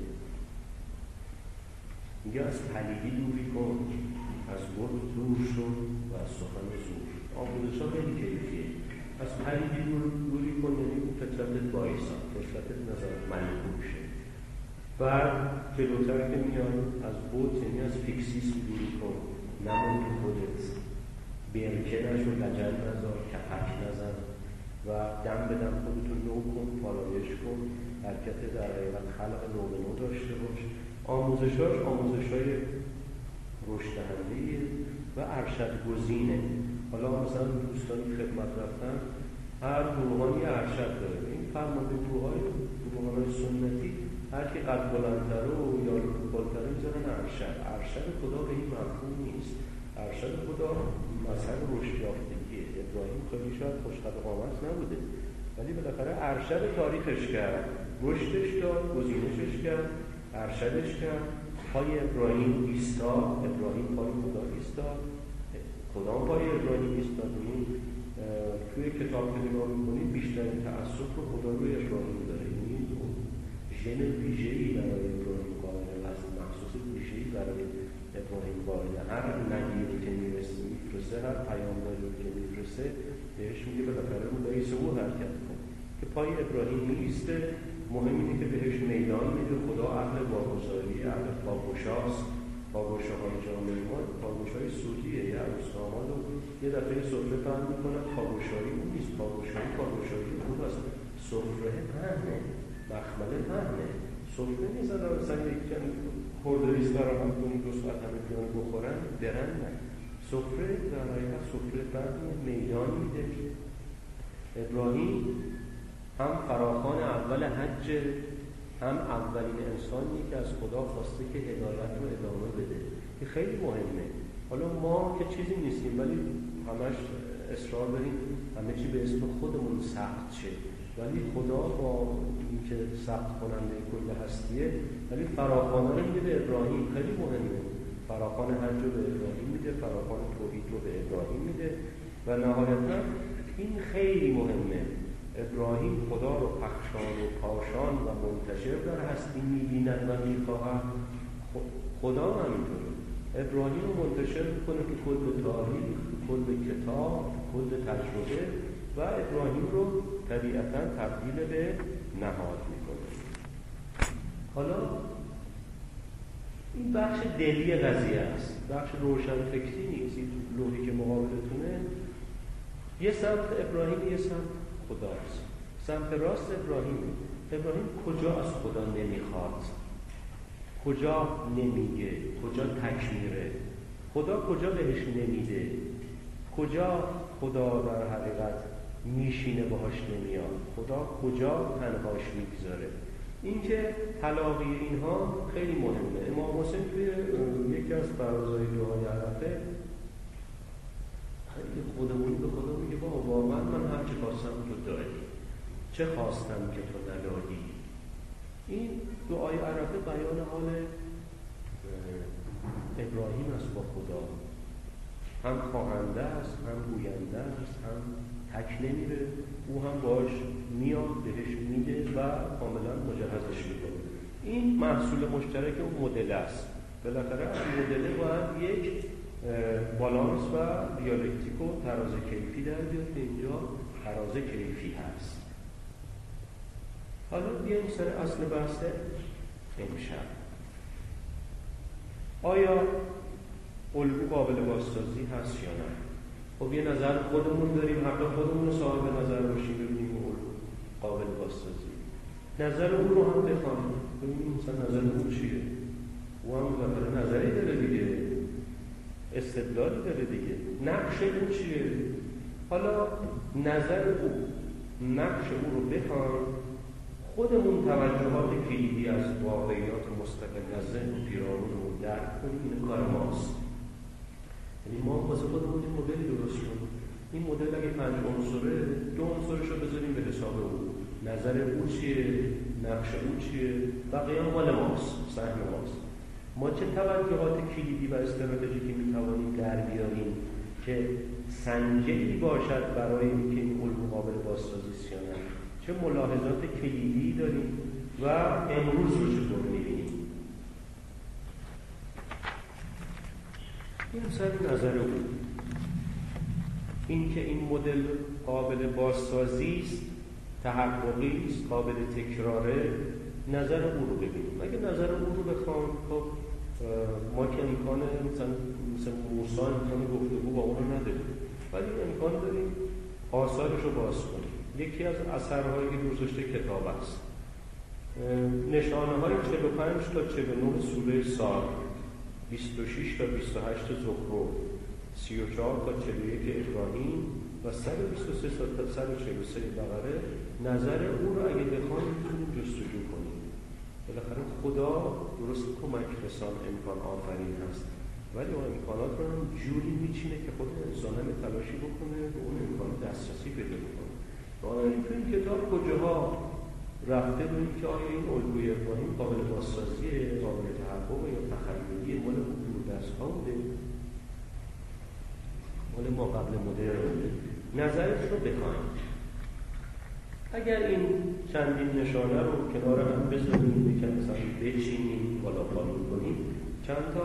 میگه از پلیدی دوری کن، از بت دور شو و از سخن زور. آموزش ها خیلی کیفیه. از پلیدی دور دوری کن یعنی اون فطرتت بایسا، فطرتت نظر ملکوب شه. بعد جلوتر که میاد از بت یعنی از فیکسیسم دوری کن، نمون تو خودت، برکه نشو، لجن نزار، کپک نزن و دم به دم خودتون نو کن، پالایش کن، حرکت در حقیقت خلق نو به نو داشته باش. آموزشاش آموزشای رشد دهنده‌ایه و ارشد گزینه. حالا مثلا دوستانی خدمت رفتن هر گروهانی ارشد داره. این فرمانده گروه‌های گروه‌های سنتی هر کی قد بلندتره و یا بالاتره میذارن ارشد. ارشد خدا به این مفهوم نیست. ارشد خدا مثلا رشد یافتگیه. ابراهیم خیلی شاید خوشقد قامت نبوده ولی بالاخره ارشد تاریخش کرد، رشدش داد، گزینشش کرد، ارشدش کرد. پای ابراهیم ایستاد، ابراهیم پای خدا ایستاد، خدا پای ابراهیم ایستاد. این توی کتاب که نگاه می‌کنید بیشترین تعصب رو خدا روی ابراهیم داره. این ژن ویژه‌ای برای ابراهیم قائله، از مخصوص ویژه‌ای برای ابراهیم قائله. هر نبیی که میفرسته، هر پیامبری که میفرسته بهش میگه بالاخره اون رئیس او حرکت کن که پای ابراهیم میسته. مهم اینه که بهش میدان میده. خدا اهل واگذاری، اهل پاگوشاست. پاگوشاهای جامعه ما پاگوشای سودیه. یه عروس‌داماد رو یه دفعه سفره پهن میکنن، پاگوشایی اون نیست. پاگوشایی پاگوشایی خوب است. سفره پهنه، مخمله پهنه، سفره میزن رو مثلا یک جن خوردریست برام کنید دو ساعت همه بیان بخورن برن نه. سفره در حقیقت سفره پهنه، میدان میده. ابراهیم هم فراخوان اول حج، هم اولین انسانی که از خدا خواسته که هدایت رو ادامه بده. که خیلی مهمه. حالا ما که چیزی نیستیم ولی همش اصرار داریم همه چی به اسم خودمون سخت شه، ولی خدا با اینکه سخت کننده کل هستیه ولی فراخوانه رو میده به ابراهیم. خیلی مهمه. فراخوان حج رو به ابراهیم میده، فراخوان توحید رو به ابراهیم میده و نهایتاً این خیلی مهمه. ابراهیم خدا رو پخشان و پاشان و منتشر در هستی می‌بیند و می‌خواهد. خدا هم همینطوره. ابراهیم رو منتشر می‌کنه که کل تاریخ، کل کتاب، کل تجربه و ابراهیم رو طبیعتاً تبدیل به نهاد می‌کنه. حالا این بخش دلی قضیه است. بخش روشن فکری نیست. این لوحی که مقابلتونه یه سمت ابراهیم، یه سمت خداست. سمت راست ابراهیم. ابراهیم کجا از خدا نمیخواد، کجا نمیگه، کجا تکمیره، خدا کجا بهش نمیده، کجا خدا در حقیقت میشینه باهاش نمیاد، خدا کجا تنهاش میگذاره. این که تلاقی اینها خیلی مهمه. امام حسین توی یکی از فرازهای دعای عرفه خیلی خودمون به خدا میگه بابا واقعا من هر چی خواستم تو داری، چه خواستم که تو نداری. این دعای عرفه بیان حال ابراهیم است با خدا. هم خواهنده است، هم گوینده است، هم تک نمیره، او هم باش میاد بهش میده و کاملا مجهزش میکنه. این محصول مشترک اون مدل است. بالاخره این مدل باید یک بالانس و دیالکتیک و تراز کیفی در بیاد که اینجا تراز کیفی هست. حالا بیایم سر اصل بحث امشب. آیا الگو قابل بازسازی هست یا نه؟ خب یه نظر خودمون داریم، حق خودمون رو صاحب نظر باشیم ببینیم الگو قابل بازسازی. نظر اون رو هم بخواهیم ببینیم مثلا نظر اون چیه. او هم بالاخره نظری داره دیگه، استدلالی داره دیگه. نقش اون چیه؟ حالا نظر او، نقش او رو بخوام، خودمون توجهات کلیدی از واقعیات مستقل از ذهن و پیرامون رو درک کنیم، این کار ماست. یعنی ما واسه خودمون این مدل درست کنیم. این مدل اگه پنج عنصره، دو عنصرش رو بذاریم به حساب او، نظر او چیه، نقش او چیه، بقیه مال ماست، سهم ماست. ما چه توجهات کلیدی و استراتژیکی میتوانیم در بیاریم که سنجه‌ای باشد برای اینکه این الگو قابل بازسازی است یا نه، چه ملاحظات کلیدی داریم و امروز رو چطور می‌بینیم. این سر نظر او، این که این مدل قابل بازسازی است، تحققی است، قابل تکراره، نظر او رو ببینیم. اگه نظر او رو بخوام، خب ما که امکان مثلا مثل موسی امکان گفتگو با اون رو نداریم، ولی امکان داریم آثارش رو باز کنیم. یکی از اثرهایی که گذاشته کتاب است، نشانه های چهل و پنج تا چهل و نه سوره صاد، بیست و شش تا بیست و هشت زخرف، سی و چهار تا چهل و یک ابراهیم و صد و بیست و سه تا صد و چهل و سه بقره، نظر او رو اگه بخوایم میتونیم جستجو کنیم. بالاخره خدا درست کمک رسان امکان آفرین هست، ولی اون امکانات رو هم جوری میچینه که خود انسان هم تلاشی بکنه به اون امکان دسترسی پیدا بکنه. بنابراین تو این کتاب کجاها رفته به این که آیا این الگوی ابراهیم قابل بازسازیه، قابل تحقق یا تخیلیه، مال حضور دست ها بوده، مال ما قبل مدرن بوده، نظرش رو بخواهیم. اگر این چندین نشانه رو کنار هم بذاریم، یکم مثلا بچینیم، بالا پایین کنیم، چند تا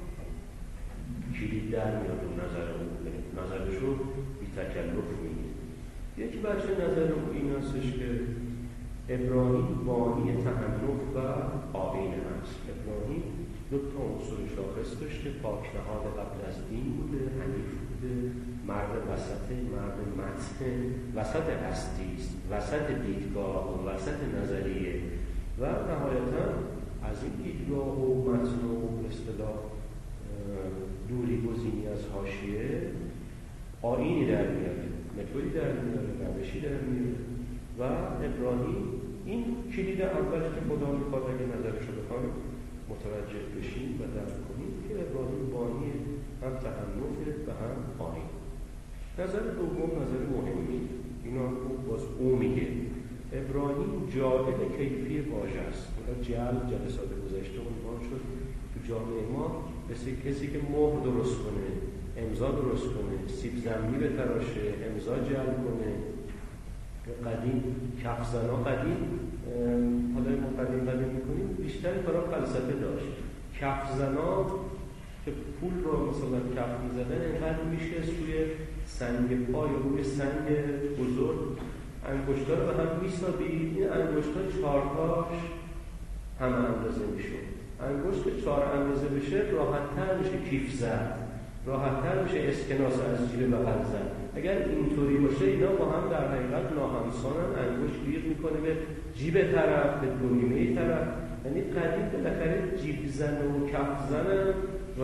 کلید در میاد و نظر رو بکنیم، نظرش رو بی تکلف میگیم. یکی بچه نظر رو این هستش که ابراهیم بانی تحنف و آیین هست. ابراهیم دو تا عنصر شاخص داشته، پاک نهاد قبل از دین بوده، حنیف بوده، مرد وسطه، مرد متن، وسط هستی است، وسط دیدگاه و وسط نظریه و نهایتا از این دیدگاه و متن و اصطلاح دوری گزینی از حاشیه آیینی در میاره، متدی در میاره، روشی در میاره و ابراهیم این کلید اولش که خدا میخواد اگه نظرش رو بخوایم متوجه بشیم و درک کنیم که ابراهیم بانی هم تحنفه و هم آیین. نظر دوم نظر مهمی، اینا باز او میگه ابراهیم جاعل کیفی واژه است. جعل جلسات گذشته عنوان شد تو جامعه ما مثل کسی که مهر درست کنه، امضا درست کنه، سیب زمینی بتراشه، امضا جعل کنه. قدیم کفزنا قدیم حالا ما قدیم قدیم میکنیم بیشتر کارا فلسفه داشت. کفزنا که پول رو مثلا کف میزدن اینقدر میشه روی سنگ پا یا روی سنگ بزرگ انگشتا رو به هم میسابید، این انگشتا چهارتاش هم اندازه میشه. انگشت چهار اندازه بشه راحت‌تر میشه کیف زد، راحت‌تر میشه اسکناس از جیب بغل زد. اگر اینطوری باشه اینا با هم در حقیقت ناهمسانن، انگشت گیر میکنه به جیب طرف، به دونیمه طرف. یعنی قدیم بالاخره جیب زن و کف زنن و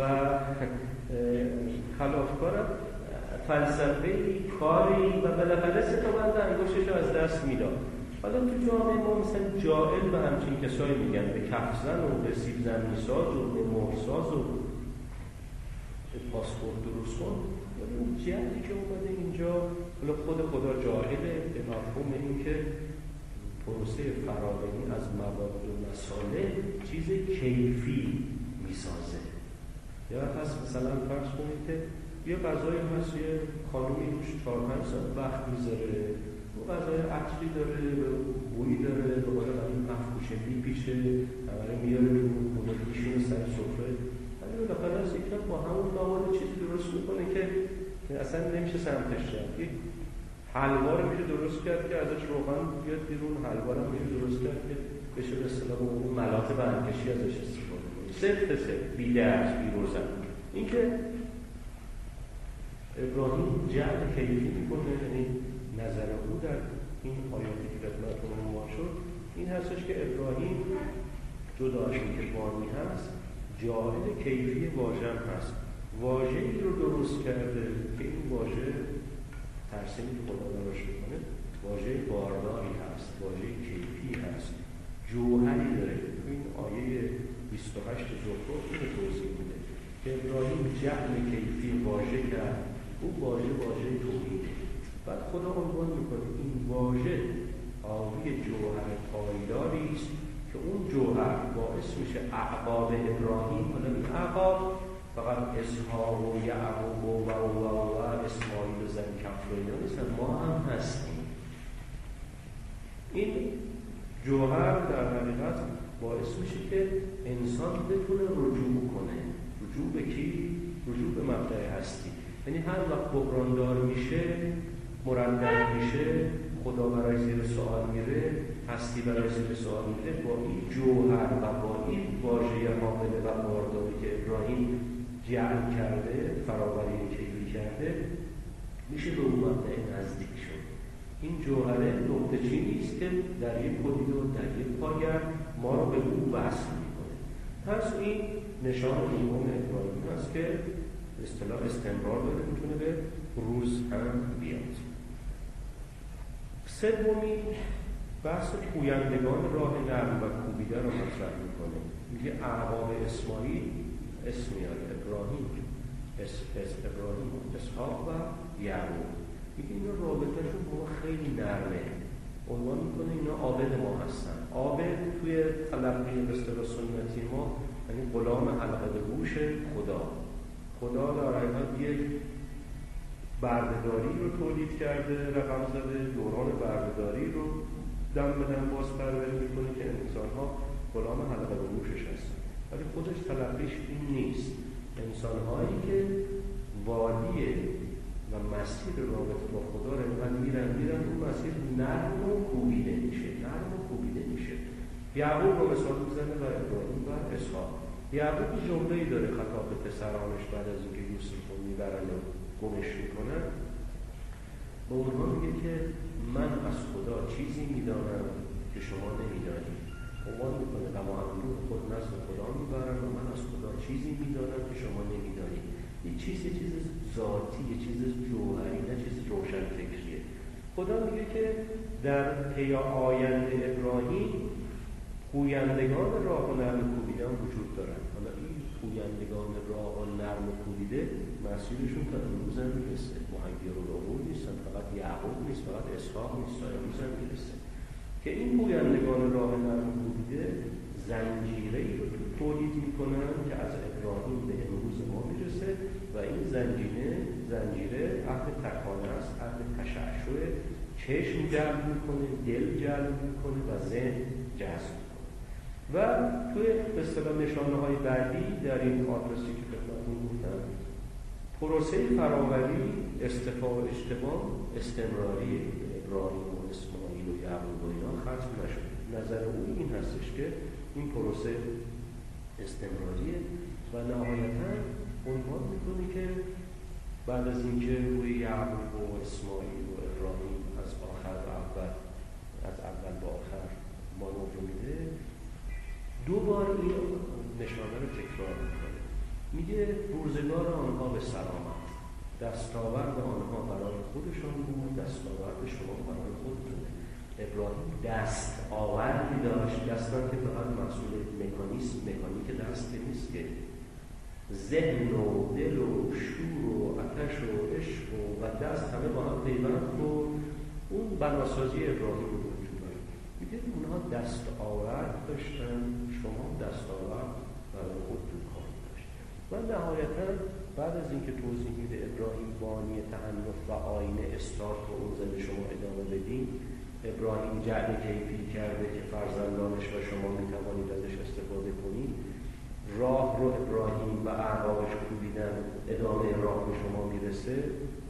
خلافکارم فلسفه‌ای، کاری و بالاخره سه تا بند انگشتش رو از دست میداد. حالا تو جامعه ما مثلا جاهل به همچین کسایی میگن، به کفزن و به سیب زمینی ساز و به مهرساز و به پاسپورت درست کن. اون جهتی که اومده اینجا، حالا خود خدا جاهله به مفهوم این که پروسه فراوانی از مواد و مسائل چیز کیفی میسازه. یا پس مثلا فرض کنید که یه غذایی هست، یه خانومی روش چهار پنج ساعت وقت میذاره، اون غذای عطری داره، بویی داره، به قول این مفکوشه میپیشه، اولا میاره رو خونه میشونه سر سفره، ولی بالاخره از یک با همون نامال چیزی درست میکنه که اصلا نمیشه سمتش رفت. یک حلوا رو میشه درست کرد که ازش روغن بیاد بیرون، حلوا رو میشه درست کرد که بشه به اصطلاح اون ملات برکشی ازش استفاده کنه. صرف صرف بی درس بی روزن. این که ابراهیم جعل کیفی میکنه، یعنی نظر او در این آیاتی که خدمتتون عنوان شد این هستش که ابراهیم جدا از اینکه بانی هست، جاهل کیفی واژه هست. واژه‌ای رو درست کرده که این واژه ترسیمی که خدا براش میکنه واژه بارداری هست، واژه کیفی هست، جوهری داره. تو این آیه بیست و هشت زخرف اینو توضیح میده که ابراهیم جعل کیفی واژه کرد، اون واژه واژه توحیده. بعد خدا عنوان میکنه این واژه حاوی جوهر پایداری است که اون جوهر باعث میشه اعقاب ابراهیم، حالا این اعقاب فقط اسحاق و یعقوب و و و و اسماعیل و ذوالکفل و اینا نیستن، ما هم هستیم. این جوهر در حقیقت باعث میشه که انسان بتونه رجوع کنه. رجوع به کی؟ رجوع به مبدأ هستی. یعنی هر وقت بحراندار میشه، مردد میشه، خدا برای زیر سوال میره، هستی برای زیر سوال میره، با این جوهر و با این واژه حامله و بارداری که ابراهیم جعل کرده، فراوری کیفی کرده، میشه به اون مبدأ نزدیک شد. این جوهره نقطه چینی است که در یک پدیده و در یک پایه ما رو به اون وصل میکنه. پس این نشان دوم ابراهیم هست که اصطلاح استمرار داره، میتونه به روز هم بیاد. سومی بحث پویندگان راه نرم و کوبیده رو مطرح میکنه. میگه اعقاب اسماعیل اسم میاره، ابراهیم اسم اسم ابراهیم اسحاق و یعقوب. میگه اینا رابطهشون با خیلی نرمه. عنوان میکنه اینا عابد ما هستن. عابد توی تلقی به اصطلاح سنتی ما یعنی غلام حلقه به گوش خدا. خدا در حقیقت یک بردهداری رو تولید کرده، رقم زده، دوران بردهداری رو دم به دم باز پرورش میکنه که انسان‌ها غلام حلقه به گوشش هستن. ولی خودش تلقیش این نیست. انسان‌هایی که وادی و مسیر رابطه با خدا رو انقدر میرن میرن اون مسیر نرم و کوبیده میشه، نرم و کوبیده میشه. یعقوب رو مثال میزنه و ابراهیم و اسحاق. یعقوب جمله‌ای داره خطاب به پسرانش بعد از اینکه یوسف رو میبرن و گمش میکنن، به اونها میگه که من از خدا چیزی میدانم که شما نمیدانید. عنوان میکنه و معلوم خود نزد خدا میبرن و من از خدا چیزی میدانم که شما نمیدانید. این چیز یه چیز ذاتی، یه چیز جوهری، نه چیز روشن فکریه. خدا میگه که در پی آینده ابراهیم پویندگان راه و نرم کوبیده هم وجود دارن. حالا این پویندگان راه و نرم کوبیده مسیرشون تا امروز هم میرسه، مهیر العقول نیستن، فقط یعقوب نیست، فقط اسحاق نیست، تا امروز هم میرسه که این پویندگان راه نرم کوبیده زنجیره‌ای رو تولید میکنن که از ابراهیم به امروز ما میرسه و این زنجیره زنجیره اهل تکانه است، اهل تشعشع، چشم جلب میکنه، دل جلب میکنه و ذهن جذب میکنه. و توی به اصطلاح نشانه‌های بعدی در این آدرسی که خدمتتون گفتم، پروسه فراوری، استفا و اجتماع استمراری ابراهیم و اسماعیل و یعقوب و اینا ختم نشد. نظر او این هستش که این پروسه استمراریه و نهایتاً عنوان میکنه که بعد از اینکه روی یعقوب و اسماعیل و ابراهیم از آخر به اول، از اول به آخر مانور میده، دو بار این نشانه رو تکرار میکنه. میگه روزگار آنها به سلامت، دستاورد آنها برای خودشان بود، دستاورد شما برای خودتونه. ابراهیم دست آوردی داشت، دستان که فقط مسئول مکانیسم، مکانیک دست نیست که ذهن و دل و شور و آتش و عشق و دست همه با هم پیوند بود. اون بناسازی ابراهیم رو وجود داره. میگه اونها دست آورد داشتن، شما دست آورد برای خودتون کار داشت. و نهایتا بعد از اینکه توضیح میده ابراهیم بانی تحنف و آینه استارت و اون زده شما ادامه بدین، ابراهیم جعل کیفی کرده که فرزندانش و شما میتوانید ازش استفاده کنید، راه رو ابراهیم و اعقابش کوبیدن، ادامه راه به شما میرسه.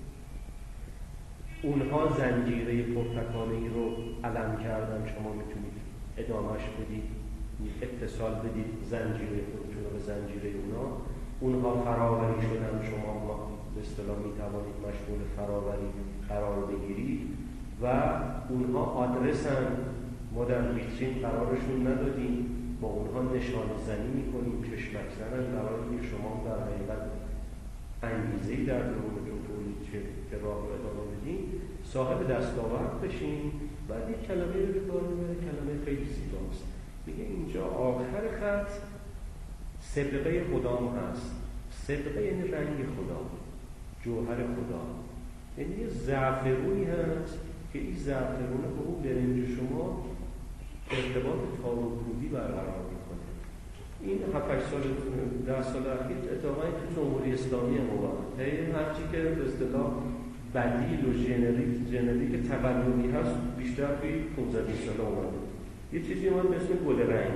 اونها زنجیره پرتکانه‌ای رو علم کردن، شما میتونید ادامهش بدید، اتصال بدید زنجیره خودتون رو به زنجیره اونا. اونها فراوری شدن، شما به اصطلاح میتوانید مشغول فراوری قرار بگیرید و اونها آدرسن، ما در ویترین قرارشون ندادیم، با اونها نشان زنی میکنیم، چشمک زنن، برای اینکه شما در حقیقت انگیزه‌ای در درونتون تولید شه که راه رو ادامه بدین، صاحب دستاورد بشین. بعد یک کلمه رو به کار میبره، کلمه خیلی زیباست، میگه اینجا آخر خط سبقه خدام هست. سبقه یعنی رنگ خدا، جوهر خدا، یعنی یه زعفرونی هست که این زعفرونه با اون برنج شما ارتباط تاروپودی برقرار میکنه. این هفت سال ده سال اخیر اتفاقا تو جمهوری اسلامی هم اومد، هرچی که به اصطلاح بدیل و ژنریک ژنریک تقلبی هست بیشتر توی پانزده بیست سال اومده. یه چیزی اومد به اسم گل رنگ.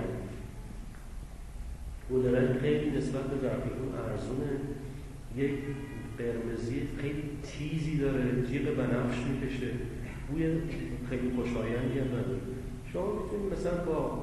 گل رنگ خیلی نسبت به زعفرون ارزونه، یک قرمزی خیلی تیزی داره، جیغ بنفش میکشه، بوی خیلی خوشایندی هم نداره. شما میتونید مثلا با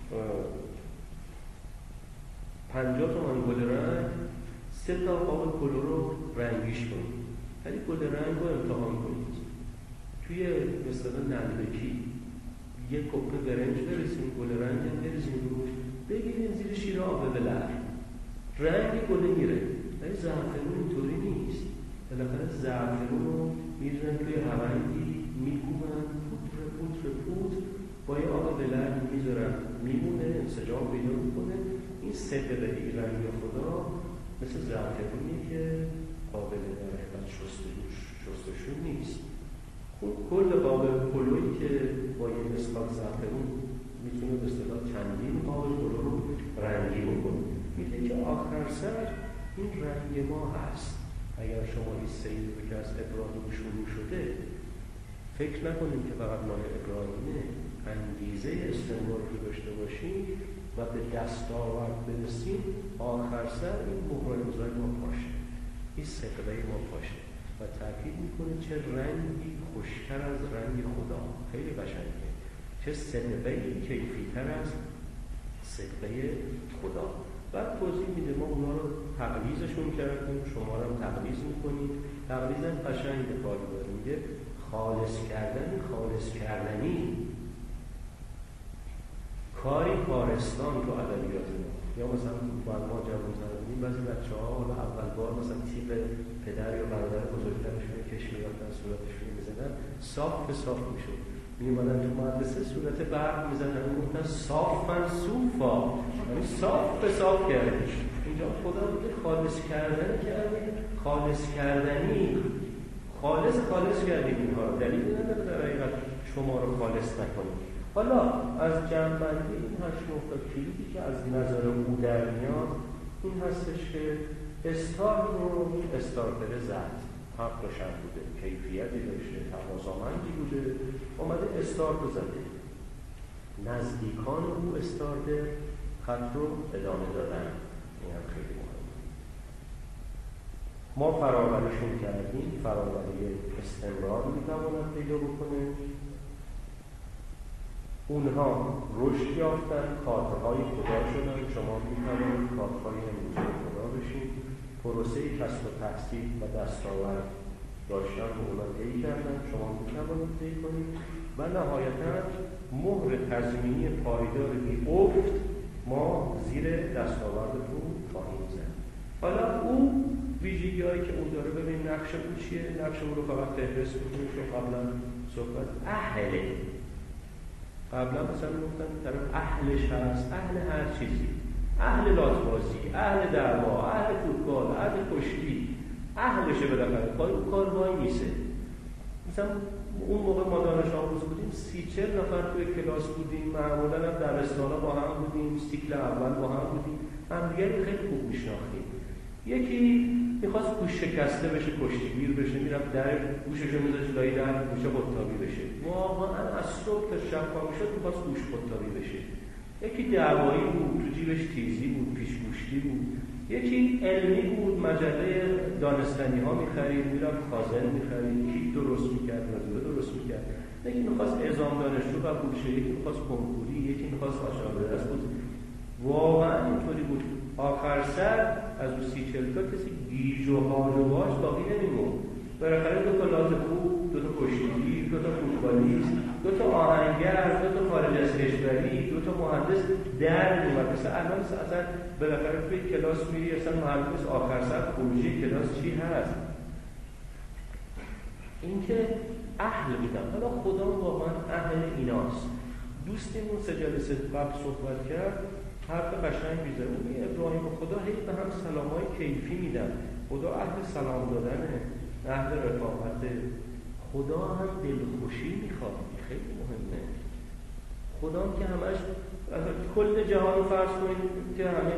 پنجاه تومن گل رنگ سه تا قاب کلو رو رنگیش کنید. ولی گل رنگ رو امتحان کنید، توی به اصطلاح نلبکی یک کپه برنج بریزین، گل رنگ هم بریزین روش، بگیرین زیر شیر آب ببلر، رنگ گل میره. ولی زعفرون اینطوری نیست. بالاخره زعفرون رو میریزن توی هونگی، میکوبن پودر پودر پودر با یه آب بلر میذارن، میمونه، انسجام پیدا میکنه. این سبقه ای رنگ خدا مثل زعفرونی که قابل در حقیقت شستشون نیست. کل قاب پلویی که با یه مسقال زعفرون میتونه به اصطلاح چندین قاب پلو رو رنگی بکنه. میگه که آخر سر این رنگ ما هست. اگر شما این سیر رو که از ابراهیم شروع شده فکر نکنید که فقط مال ابراهیمه، انگیزه استمرار رو داشته باشید و به دستاورد برسید، آخر سر این مهر امضای ما پاشه، این سقبه ما پاشه و تأکید میکنه چه رنگی خوشتر از رنگ خدا، خیلی قشنگه، چه سقبه کیفیتر از سقبه خدا. بعد توضیح میده ما اونا رو تقلیزشون کردیم، شما رو هم تقلیز میکنید. تقلیز هم قشنگ به کار میبره، میگه خالص کردن، خالص کردنی کاری کارستان تو ادبیات ما. یا مثلا بعد ما جوان زدیم بعضی بچه ها حالا اول بار مثلا تیپ پدر یا برادر بزرگترشون رو کش می‌گفتن، صورتشون می‌زدن، صاف به صاف میشد. می‌اومدن تو مدرسه صورت برق می‌زدن، میگفتن صافن صوفا، یعنی صاف به صاف کردیم. اینجا خدا میگه خالص کردن کردیم، خالص کردنی، خالص خالص کردیم اینها رو. دلیلی نداره در حقیقت شما رو خالص نکنید. حالا از جنبندی این هشت نقطه کلیدی که از نظر او در میاد این هستش که استار رو استارتر زد، حق روشن بوده، کیفیتی داشته، تقاضامندی بوده، اومده استارت رو زده. نزدیکان او استارتر خط رو ادامه دادن. این هم خیلی مهمه. ما فراوریشون کردیم، فراوری استمرار میتواند پیدا بکنه. اونها رشد یافتن، کادرهای خدا شدن. شما میتوانید کادرهای امروزی خدا بشید. پروسه کسب و تحصیل و دستاورد داشتن و اونا طی کردن، شما میتوانید طی کنید و نهایتا مهر تضمینی پایدار بی افت ما زیر دستاوردتون خواهیم زد. حالا اون ویژگی‌هایی که اون داره، ببین نقش اون چیه؟ نقش اون رو فقط فهرست بکنید چون قبلا صحبت اهله. قبلا مثلا گفتن طرف اهلش هست، اهل هر چیزی، اهل لاتبازی، اهل دعوا، اهل فوتبال، اهل کشتی، اهلشه بالاخره، پای اون کار وای میسه. مثلا اون موقع ما دانش آموز بودیم، سی چهل نفر توی کلاس بودیم، معمولا هم دبستانا با هم بودیم، سیکل اول با هم بودیم، همدیگه خیلی خوب میشناختیم. یکی میخواست گوش شکسته بشه، کشتیگیر بشه، میرفت در گوششو میذاشت لای در گوش قطابی بشه. واقعا از صبح تا شب پا میشد میخواست گوش قطابی بشه. یکی دعوایی بود، تو جیبش تیزی بود، پیشگوشتی بود. یکی علمی بود، مجله دانستنی ها میخرید، میرفت خازن میخرید، کیت درست میکرد، مدوره درست میکرد. یکی میخواست اعزام دانشجو قبول شه، یکی میخواست کنکوری، یکی میخواست آشنادرس بود. واقعا اینطوری بود. آخر سر از اون سی چل تا کسی گیج و هاج و واج باقی نمیمون. بالاخره دو تا لات خوب، دو تا کشتیگیر، دو تا فوتبالیست، دو تا آهنگر، دو تا خارج از کشوری، دو تا مهندس در میومد. مثلا الان اصلا بالاخره توی کلاس میری اصلا مهندس آخر سر خروجی کلاس چی هست؟ اینکه اهل بودن. حالا خدا واقعا اهل ایناست. دوستیمون سه جلسه قبل صحبت کرد، حرف قشنگ میزه. اون ابراهیم و خدا هی به هم سلامای کیفی میدن. خدا اهل سلام دادنه، اهل رفاقته. خدا هم دلخوشی میخواد، خیلی مهمه. خدا هم که همش کل جهان رو فرض کنید که همه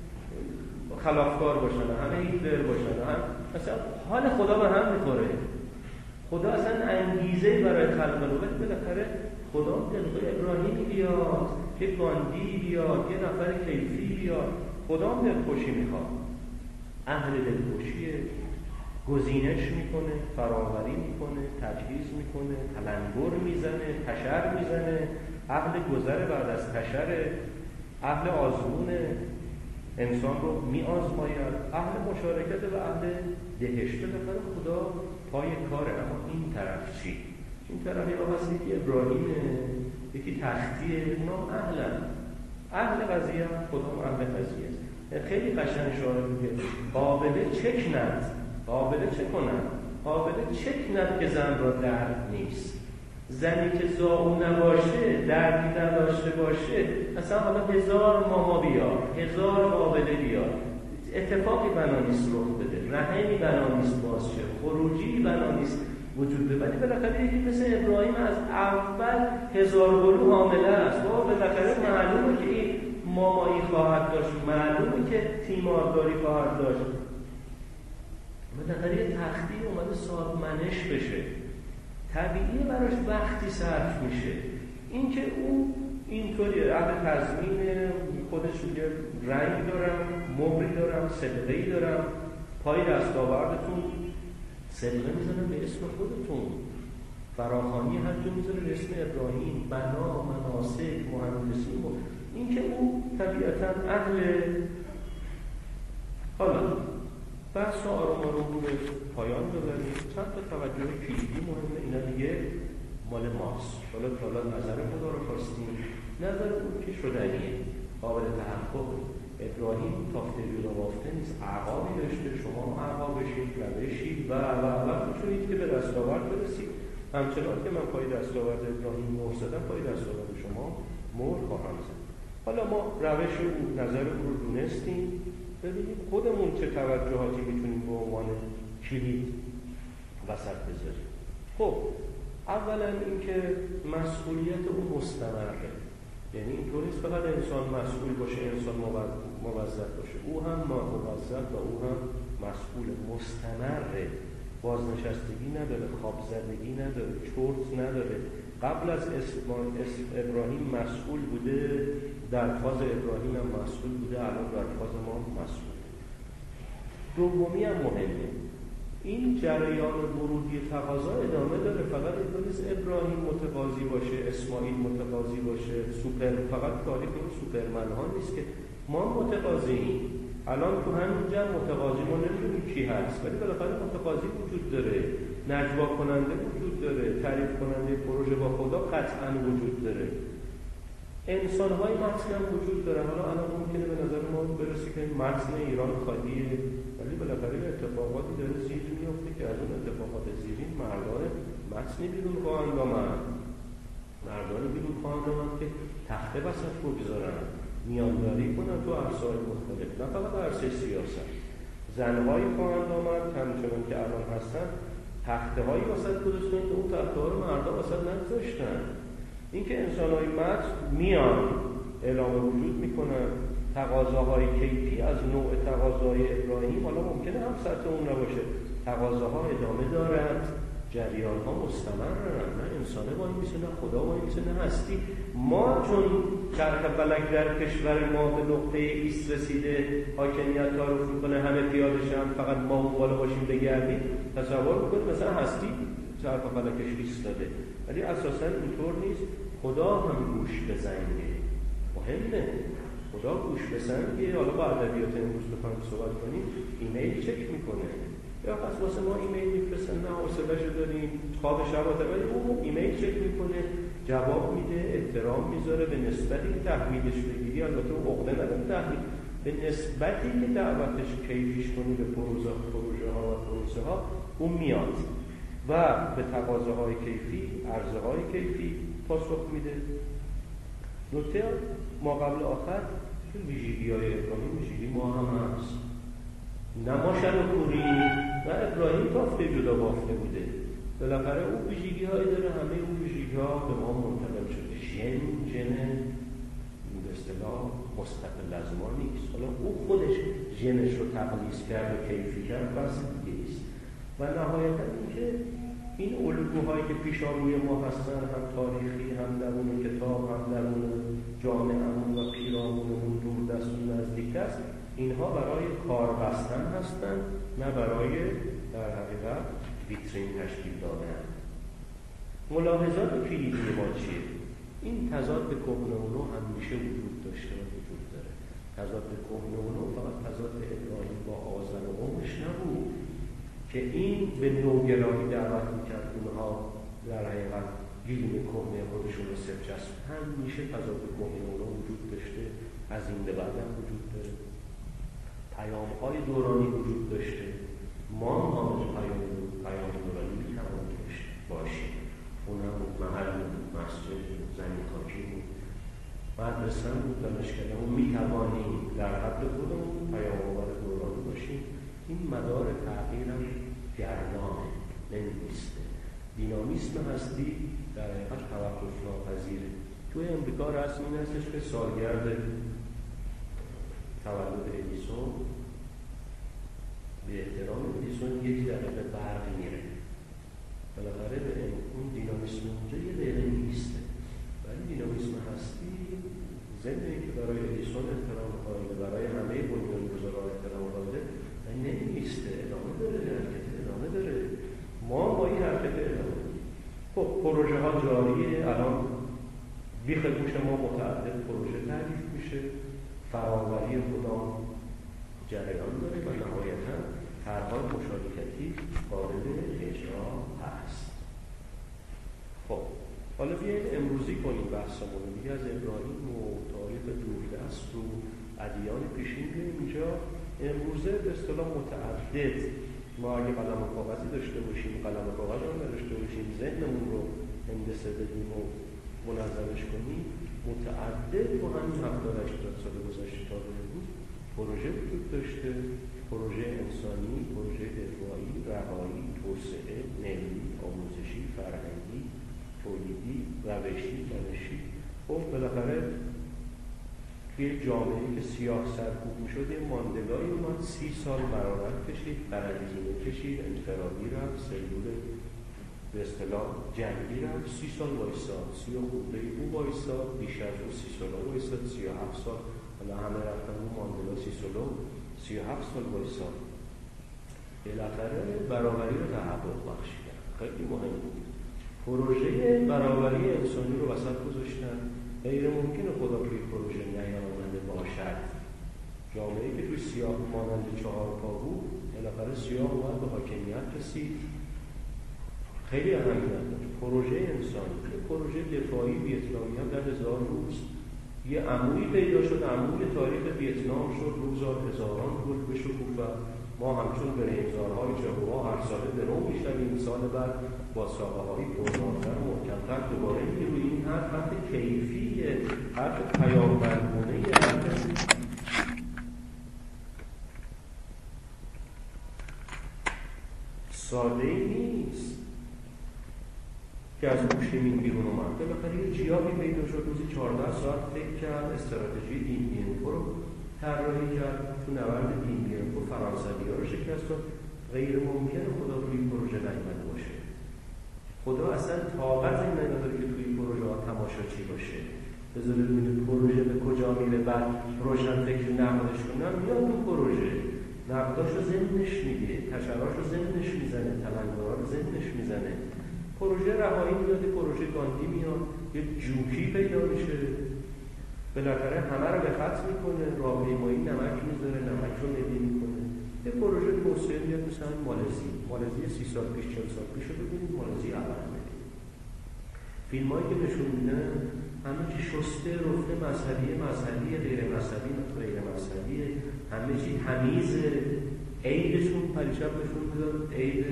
خلافکار باشن، همه هیتلر باشن، هم مثلا حال خدا به هم میخوره. خدا اصلا انگیزه برای خلق رو بالاخره خدا دلخوش ابراهیمی بیاد، که گاندی بیاد، یه نفر کیفی بیاد. خدا هم دلخوشی میخواد، اهل دلخوشیه. گزینش میکنه، فراوری میکنه، تجهیز میکنه، تلنگر میزنه، تشر میزنه. اهل گذر بعد از تشر، اهل آزمونه، انسان رو میآزماید، اهل مشارکت و اهل دهشته. بالاخره خدا پای کاره. اما این طرف چی؟ این طرف یا هست یکی ابراهیمه، یکی تختیه، اونا اهلن. اهل قضیه هم خدا هم اهل قضیه است. خیلی قشنگ شعار میگه قابله چک ند، قابله چه کنن؟ قابله چک ند که زن را درد نیست. زنی که زاو نباشه، دردی نداشته باشه، اصلا حالا هزار ماما بیار، هزار قابله بیار، اتفاقی بنا نیست رخ بده، رحمی بنا نیست باز شه، خروجی بنا نیست وجود بده. ولی بالاخره یکی مثل ابراهیم از اول هزار گلو حامله است. با بالاخره معلومه که این مامایی خواهد داشت، معلومه که تیمارداری خواهد داشت. بالاخره یه تختی اومده سازمانش بشه، طبیعیه براش وقتی صرف میشه. این که اون اینطوری اهل تضمینه، خودش میگه رنگ دارم، مهری دارم، سابقه‌ای دارم، پای دستاوردتون سابقه میزنم به اسم خودتون، فراخوانی هر جا میذاره به اسم ابراهیم، بنا، مناسک، مهندسی. این که اون طبیعتا اهل. حالا بحث رو آروم آروم رو به پایان ببریم. چند تا توجه کلیدی مهمه. اینا دیگه مال ماست. حالا که حالا نظر خدا رو خواستیم، نظر اون که شدنیه، قابل تحقق. ابراهیم تافته جدا بافته نیست، اعقابی داشته، شما اعقاب بشید، روشید و و و میتونید که به دستاورد برسید. همچنان که من پای دستاورد ابراهیم مهر زدم، پای دستاورد شما مهر خواهم زد. حالا ما روش و نظر او رو دونستیم. ببینیم خودمون چه توجهاتی میتونیم به عنوان کلید وسط بذاریم. خب اولا اینکه مسئولیت او مستمره. یعنی اینطور نیست فقط انسان مسئول باشه، انسان موظف باشه. او هم موظف و او هم مسئول. مستمره، بازنشستگی نداره، خواب زدگی نداره، چرت نداره. قبل از ابراهیم مسئول بوده، در فاز ابراهیم هم مسئول بوده، الان در فاز ما مسئول. دومی هم مهمه، این جریان ورودی تقاضا ادامه داره. فقط نیست ابراهیم متقاضی باشه، اسماعیل متقاضی باشه، سوپر فقط تاریخ این سوپرمن ها نیست که ما متقاضییم. الان تو همین جمع متقاضی ما نمیدونیم کی هست، ولی بالاخره متقاضی وجود داره، نجوا کننده وجود داره، تعریف کننده پروژه با خدا قطعا وجود داره، انسان های متن هم وجود داره. حالا الان ممکنه به نظر ما برسه که متن ایران خالیه، ولی بالاخره اتفاقاتی داره زیر میفته که از اون اتفاقات زیرین مردان متنی بیرون خواهند آمد، مردانی بیرون خواهند آمد که تخته وسط بگذارن، میانداری کنن تو عرصه‌های مختلف، نه فقط عرصه سیاست. زنهایی خواهند آمد همچنان که الان هستن، تخته هایی وسط گذاشتن که اون تخته ها رو مردم وسط نگذاشتن. اینکه انسان‌های متن میان اعلام وجود میکنن، تقاضاهای کیفی از نوع تقاضای ابراهیم، حالا ممکنه هم سطح اون نباشه، تقاضاها ادامه دارد، جریان‌ها مستمرن، نه انسانه وای میسه، نه خدا وای میسه، نه هستی. ما چون چرخ فلک در کشور ما به نقطه ایست رسیده، حاکمیت ها رو فرو کنه، همه پیاده شن، فقط ما اون بالا باشیم بگردیم، تصور میکنیم مثلا هستی چرخ فلکش ایستاده. ولی اساسا اینطور نیست. خدا هم گوش بزنگه، مهمه. خدا گوش بزنگه. حالا با ادبیات امروز بخوایم صحبت کنیم، ایمیل چک میکنه، یا پس واسه ما ایمیل میفرستن، نه حوصله‌شو داریم، خواب شب ولی اون ایمیل چک میکنه، جواب میده، احترام میذاره به نسبتی که تحویلش بگیری. البته اون عقده نداره تحویل، به نسبتی که دعوتش کیفیش کنی به پروژه پروژه ها و پروسه ها اون میاد و به تقاضاهای کیفی، عرضه‌های کیفی پاسخ میده. نکته ما قبل آخر که ویژگی‌های ابراهیم ویژگی ما هم هست. نه ما شر و کوری و ابراهیم تافته جدا بافته بوده. بالاخره اون ویژگی‌هایی داره، همه اون ویژگی‌ها به ما منتقل شده. ژن ژن به اصطلاح مستقل از ما نیست. حالا او خودش ژنش رو تقلیص کرد و کیفی کرد بس دیگه است. و نهایتاً اینکه این الگوهایی که پیش روی ما هستن، هم تاریخی، هم درون کتاب، هم درون جامعه‌مون و پیرامونمون دور دست و نزدیک است، اینها برای کار بستن هستن، نه برای در حقیقت ویترین تشکیل دادن. ملاحظات کلیدی ما چیه؟ این تضاد کهنه و نو همیشه وجود داشته و وجود داره. تضاد کهنه و نو فقط تضاد ابراهیم با آذر و قومش نبود که این به نوگرایی دعوت میکرد اونها در حقیقت گیلیم کهنه خودشون رو سرچسب. همیشه تضاد کهنه و نو وجود داشته، از این به بعد هم وجود داره. پیام‌های دورانی وجود داشته. ما هم پیام پیام دورانی میتوان داشت باشیم. خونه بود، محل بود، مسجد بود، زمین خاکی بود، مدرسه بود، دانشکده بود. میتوانیم در حد خودمون پیام آور دورانی باشیم. این مدار تغییر هم گردانه، نمیسته. دینامیسم هستی در حقیقت توقف ناپذیره. توی امریکا رسم این هستش که سالگرد تولد ادیسون به احترام ادیسون یک دقیقه برق میره. بالاخره به اون دینامیسم اونجا یه دقیقه نیسته، ولی دینامیسم هستی ضمن اینکه برای ادیسون احترام قائله، برای همه بنیانگذاران احترام قائله، نمیسته، ادامه داره، حرکت ادامه داره. ما با این حرکت ادامه داریم. خب پروژه ها جاریه. الان بیخ گوش ما متعدد پروژه تعریف میشه. فراوری خدا جریان داره و نهایتا طرح‌های مشارکتی قابل اجرا هست. خب حالا بیایید امروزی کنیم بحثمون رو. دیگه از ابراهیم و تاریخ دوردست و ادیان پیشین بیاییم اینجا. امروزه به اصطلاح متعدد ما اگه قلم و کاغذی داشته باشیم، قلم و کاغذ رو داشته باشیم، ذهنمون رو هندسه بدیم و منظمش کنیم، متعدد تو همین هفتاد هشتاد سال گذشته تا به امروز پروژه وجود داشته. پروژه انسانی، پروژه دفاعی، رهایی، توسعه، ملی، آموزشی، فرهنگی، تولیدی، روشی، دانشی. خب بالاخره توی جامعه‌ای که سیاه سرکوب می‌شد، یه ماندلای اومد، سی سال مرارت کشید، قرنطینه کشید، انفرادی رفت، سلول به اصطلاح جنگی رفت، سی سال وایساد، سی و خورده او وایساد، بیش از اون سی سال وایساد، سی و هفت سال، حالا همه رفتن اون ماندلا سی سال سی و هفت سال وایساد. بالاخره برابری رو تحقق بخشیدن. خیلی مهم بود. پروژه برابری انسانی رو وسط گذاشتن. غیر ممکنه خدا توی پروژه نیامده باشد. جامعه‌ای که توی سیاه مانند چهار پا بود، بالاخره سیاه اومد به حاکمیت رسید. خیلی اهمیت داشت. پروژه انسانی، پروژه دفاعی ویتنامی هم در هزار روز یه عمویی پیدا شد، عموی تاریخ ویتنام شد، روزا هزاران گل بشکوفه. ما همچون به رمزارهای جهوها هر ساله درو میشنویم، سال بعد با ساقه های پرمانتر و محکمتر دوباره میگه روی این حرف حرف کیفیه، حرف پیامبرگونه، حرف ساده ای نیست که از گوشمین بیرون اومد. بالاخره یه جیابی پیدا شد، روزی چهارده ساعت فکر کرد، استراتژی دین بینفو رو طراحی کرد، تو نبرد دین بینفو فرانسوی‌ها رو شکست داد. غیر ممکنه خدا توی پروژه نیامده باشه. خدا اصلا طاقت این نداره که توی پروژه ها تماشاچی باشه. بذاره ببینید پروژه به کجا میره، بعد روشن فکری نقدش کنن، میاد تو پروژه نقداش رو ذهنش میگه، تشراش رو ذهنش میزنه، تلنگرها رو ذهنش میزنه. پروژه رهایی میاد، پروژه گاندی میاد، یه جوکی پیدا میشه، بالاخره همه رو به خط میکنه، راهپیمایی نمک میذاره، نمک رو ندی میکنه. یه پروژه توسعه میاد، مثل همین مالزی مالزی سی سال پیش چهل سال پیش رو ببینید، مالزی اول میده. فیلم هایی که نشون میدن همه چی شسته رفته، مذهبی مذهبی غیر مذهبی غیر مذهبی، همه چی تمیزه. عیدشون پریشب نشون میدن، عید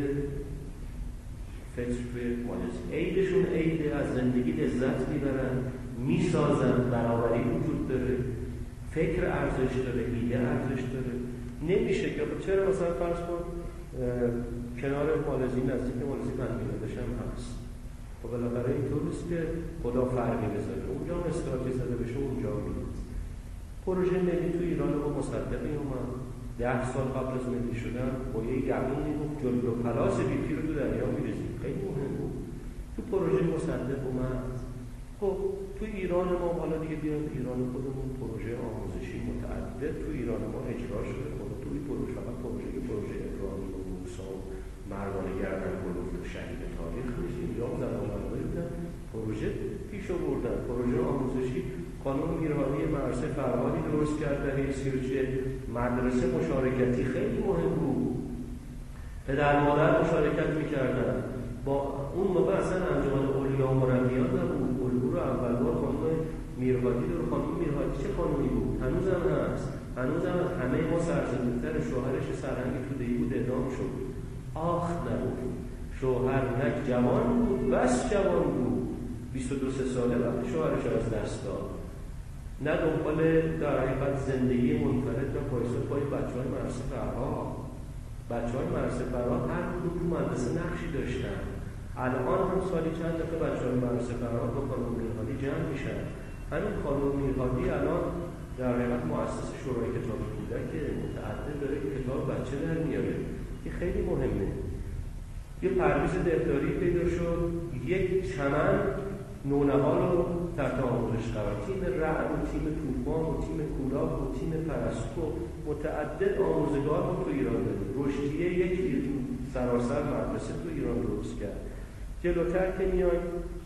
فطر به مالزی، عیدشون عید، از زندگی لذت میبرن، میسازن، برابری وجود داره، فکر ارزش داره، ایده ارزش داره. نمیشه که چرا مثلا فرض کن کنار مالزی نزدیک مالزی منبیادش هم هست، خب بالاخره اینطور نیست که خدا فرقی بذاره، اونجا هم استراتی زده بشه، اونجا میاد. پروژه ملی تو ایران با مصدقی اومد، ده سال قبل از ملی شدن با یه گمونی بود جلو پلاس بیپی رو تو دریا میریزید، خیلی مهم بود. تو پروژه مصدق اومد. خب تو ایران ما حالا دیگه بیایم ایران خودمون، پروژه آموزشی متعدد تو ایران ما اجرا شده. خب تو این پروژه فقط پروژه پروژه ابراهیم و موسی و مردان گردن گلوف شهید تاریخ نیست، اینجا هم در آمده بودن پروژه پیش آوردن. پروژه آموزشی خانم میرهادی مرسه فرهادی درست کرد در سیرچه مدرسه مشارکتی، خیلی مهم بود. پدر مادر مشارکت میکردن. با اون موقع اصلا انجمن اولیا و مربیان نبود. الگو رو اول بار خانم میرهادی دور. خانم میرهادی چه خانمی بود؟ هنوز هم هست. هنوز هم همه ما سرزندگتر شوهرش سرهنگ توده‌ای بود، اعدام شد. آخ نبود. شوهر نک جوان بود، بس جوان بود. بیست و دو سه ساله وقتی شوهرش از دست داد. نه دنبال در حقیقت زندگی منفرد و پایسا پای بچه های مرسه فرها. بچه های مرسه فرها هر کدوم تو مدرسه نقشی داشتن. الان هم سالی چند دفعه بچه های مرسه فرها با خانم میرهادی جمع میشن. همین خانم میرهادی الان در حقیقت مؤسس شورای کتاب کودک متعدد داره که کتاب بچه در میاره. این خیلی مهمه. یه پرویز دهداری پیدا شد، یک چمن نونه‌ها رو تحت آموزش قرار، تیم رعد و تیم طوفان و تیم کولاب و تیم پرستو، متعدد آموزگار رو تو ایران داریم. رشدیه یک سراسر مدرسه تو ایران درست کرد. جلوتر که میایم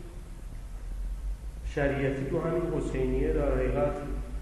شریعتی تو همین حسینیه در حقیقت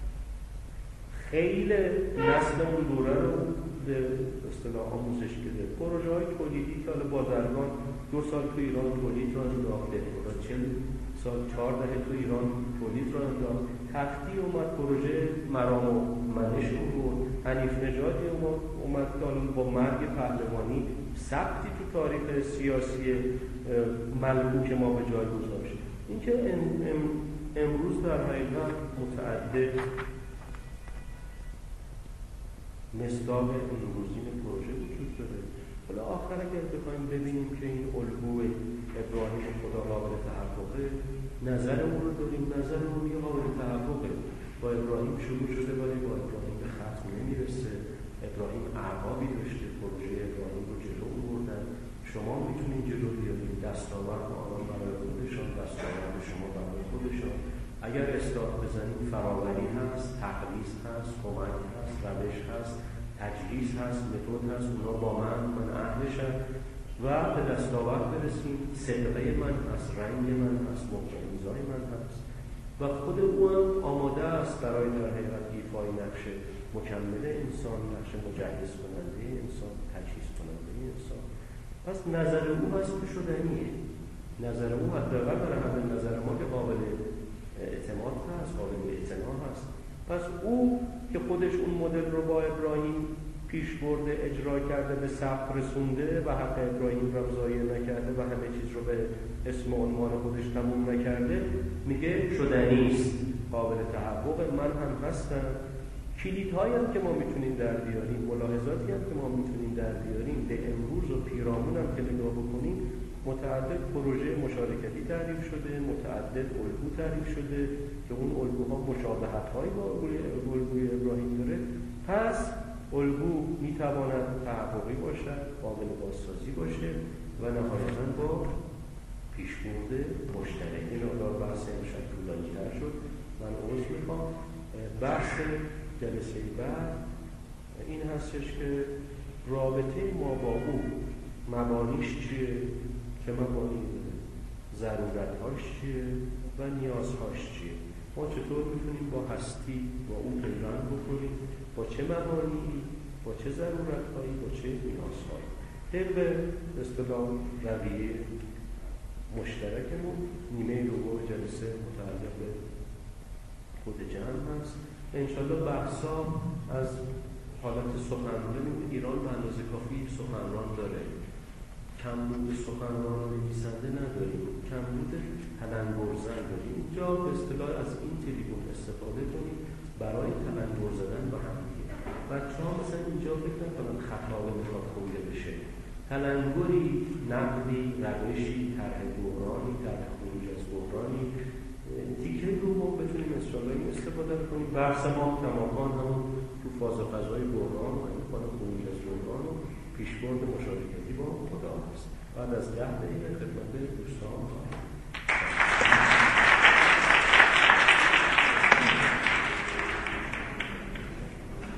خیلی نسل اون دوره رو به اصطلاح آموزش بده. پروژه های تولیدی که حالا بازرگان دو سال تو ایران تولید را انداخته، چند سال چهار دهه تو ایران تولید را انداخت. تختی اومد، پروژه مرام و منش بود. حنیف نژادی اومد اومد با مرگ پهلوانی ثبتی تو تاریخ سیاسی ملموس ما به جای گذاشت. اینکه ام ام امروز در حقیقت متعدد مصداق امروزین پروژه وجود داره. حالا آخر اگر بخوایم ببینیم که این الگو ابراهیم خدا قابل تحققه، نظر اون رو داریم، نظر اون یه قابل تحققه. با ابراهیم شروع شده ولی با ابراهیم به ختم نمیرسه. ابراهیم اعقابی داشته، پروژه ابراهیم رو جلو بردن. شما میتونید جلو بیارید، دستاورد آنان برای خودشان، دستاورد شما برای خودشان. اگر اصلاح بزنید فراوری هست، تقلیص هست، کمک هست، روش هست، تجهیز هست، متد هست. اونا با من من اهلشم و به دستاورد برسیم. صدقه من هست، رنگ من هست، مقتضای من هست و خود او هم آماده است برای در حقیقت ایفای نقش مکمل انسان، نقش مجهز کننده انسان، تجهیز کننده انسان. پس نظر او هست که شدنیه. نظر او حداقل برای همه نظر ما که قابل اعتماد هست، قابل اعتنا هست. پس او که خودش اون مدل رو با ابراهیم پیش برده، اجرا کرده، به ثبت رسونده و حق ابراهیم را ضایع نکرده و همه چیز رو به اسم و عنوان خودش تموم نکرده، میگه شدنی است، قابل تحقق. من هم هستم. کلیدهایی هم که ما میتونیم در بیاریم، ملاحظاتی هم که ما میتونیم در بیاریم، به امروز و پیرامون هم که نگاه بکنیم، متعدد پروژه مشارکتی تعریف شده، متعدد الگو تعریف شده که اون الگوها مشابهت‌هایی با الگوی ابراهیم داره. پس الگو میتواند تحققی باشد، قابل بازسازی باشه و نهایتاً با پیشبرد مشترک. این مقدار بحث امشب طولانی‌تر شد. من عذر میخوام. بحث جلسه بعد این هستش که رابطه ما با او، مبانیش چیه، چه مبانی داره، ضرورت‌هاش چیه و نیازهاش چیه. ما چطور میتونیم با هستی با او پیوند بکنیم، با چه مبانی، با چه ضرورت‌هایی، با چه نیازهایی. طبق به اصطلاح رویه مشترکمون نیمه دوم جلسه متعلق به خود جمع هست. انشالله بحثا از حالت سخنرانی ایران به اندازه کافی سخنران داره، کمبود سخنران و نویسنده نداریم، کمبود تلنگر زن داریم. اینجا به اصطلاح از این تریبون استفاده کنیم برای تلنگر زدن به هم دیگه. بچه‌ها مثلا اینجا فکر نکنن خطا بخواد خونده بشه، تلنگری، نقدی، روشی، طرح بحرانی، طرح خروج از بحرانی، تیکه رو ما بتونیم انشالله این استفاده کنیم. بحث ما کماکان همون تو فاز فضای بحران و امکان خروج از بحران و پیشبرد مشارکتی با خدا هست. بعد از ده دقیقه خدمت دوستان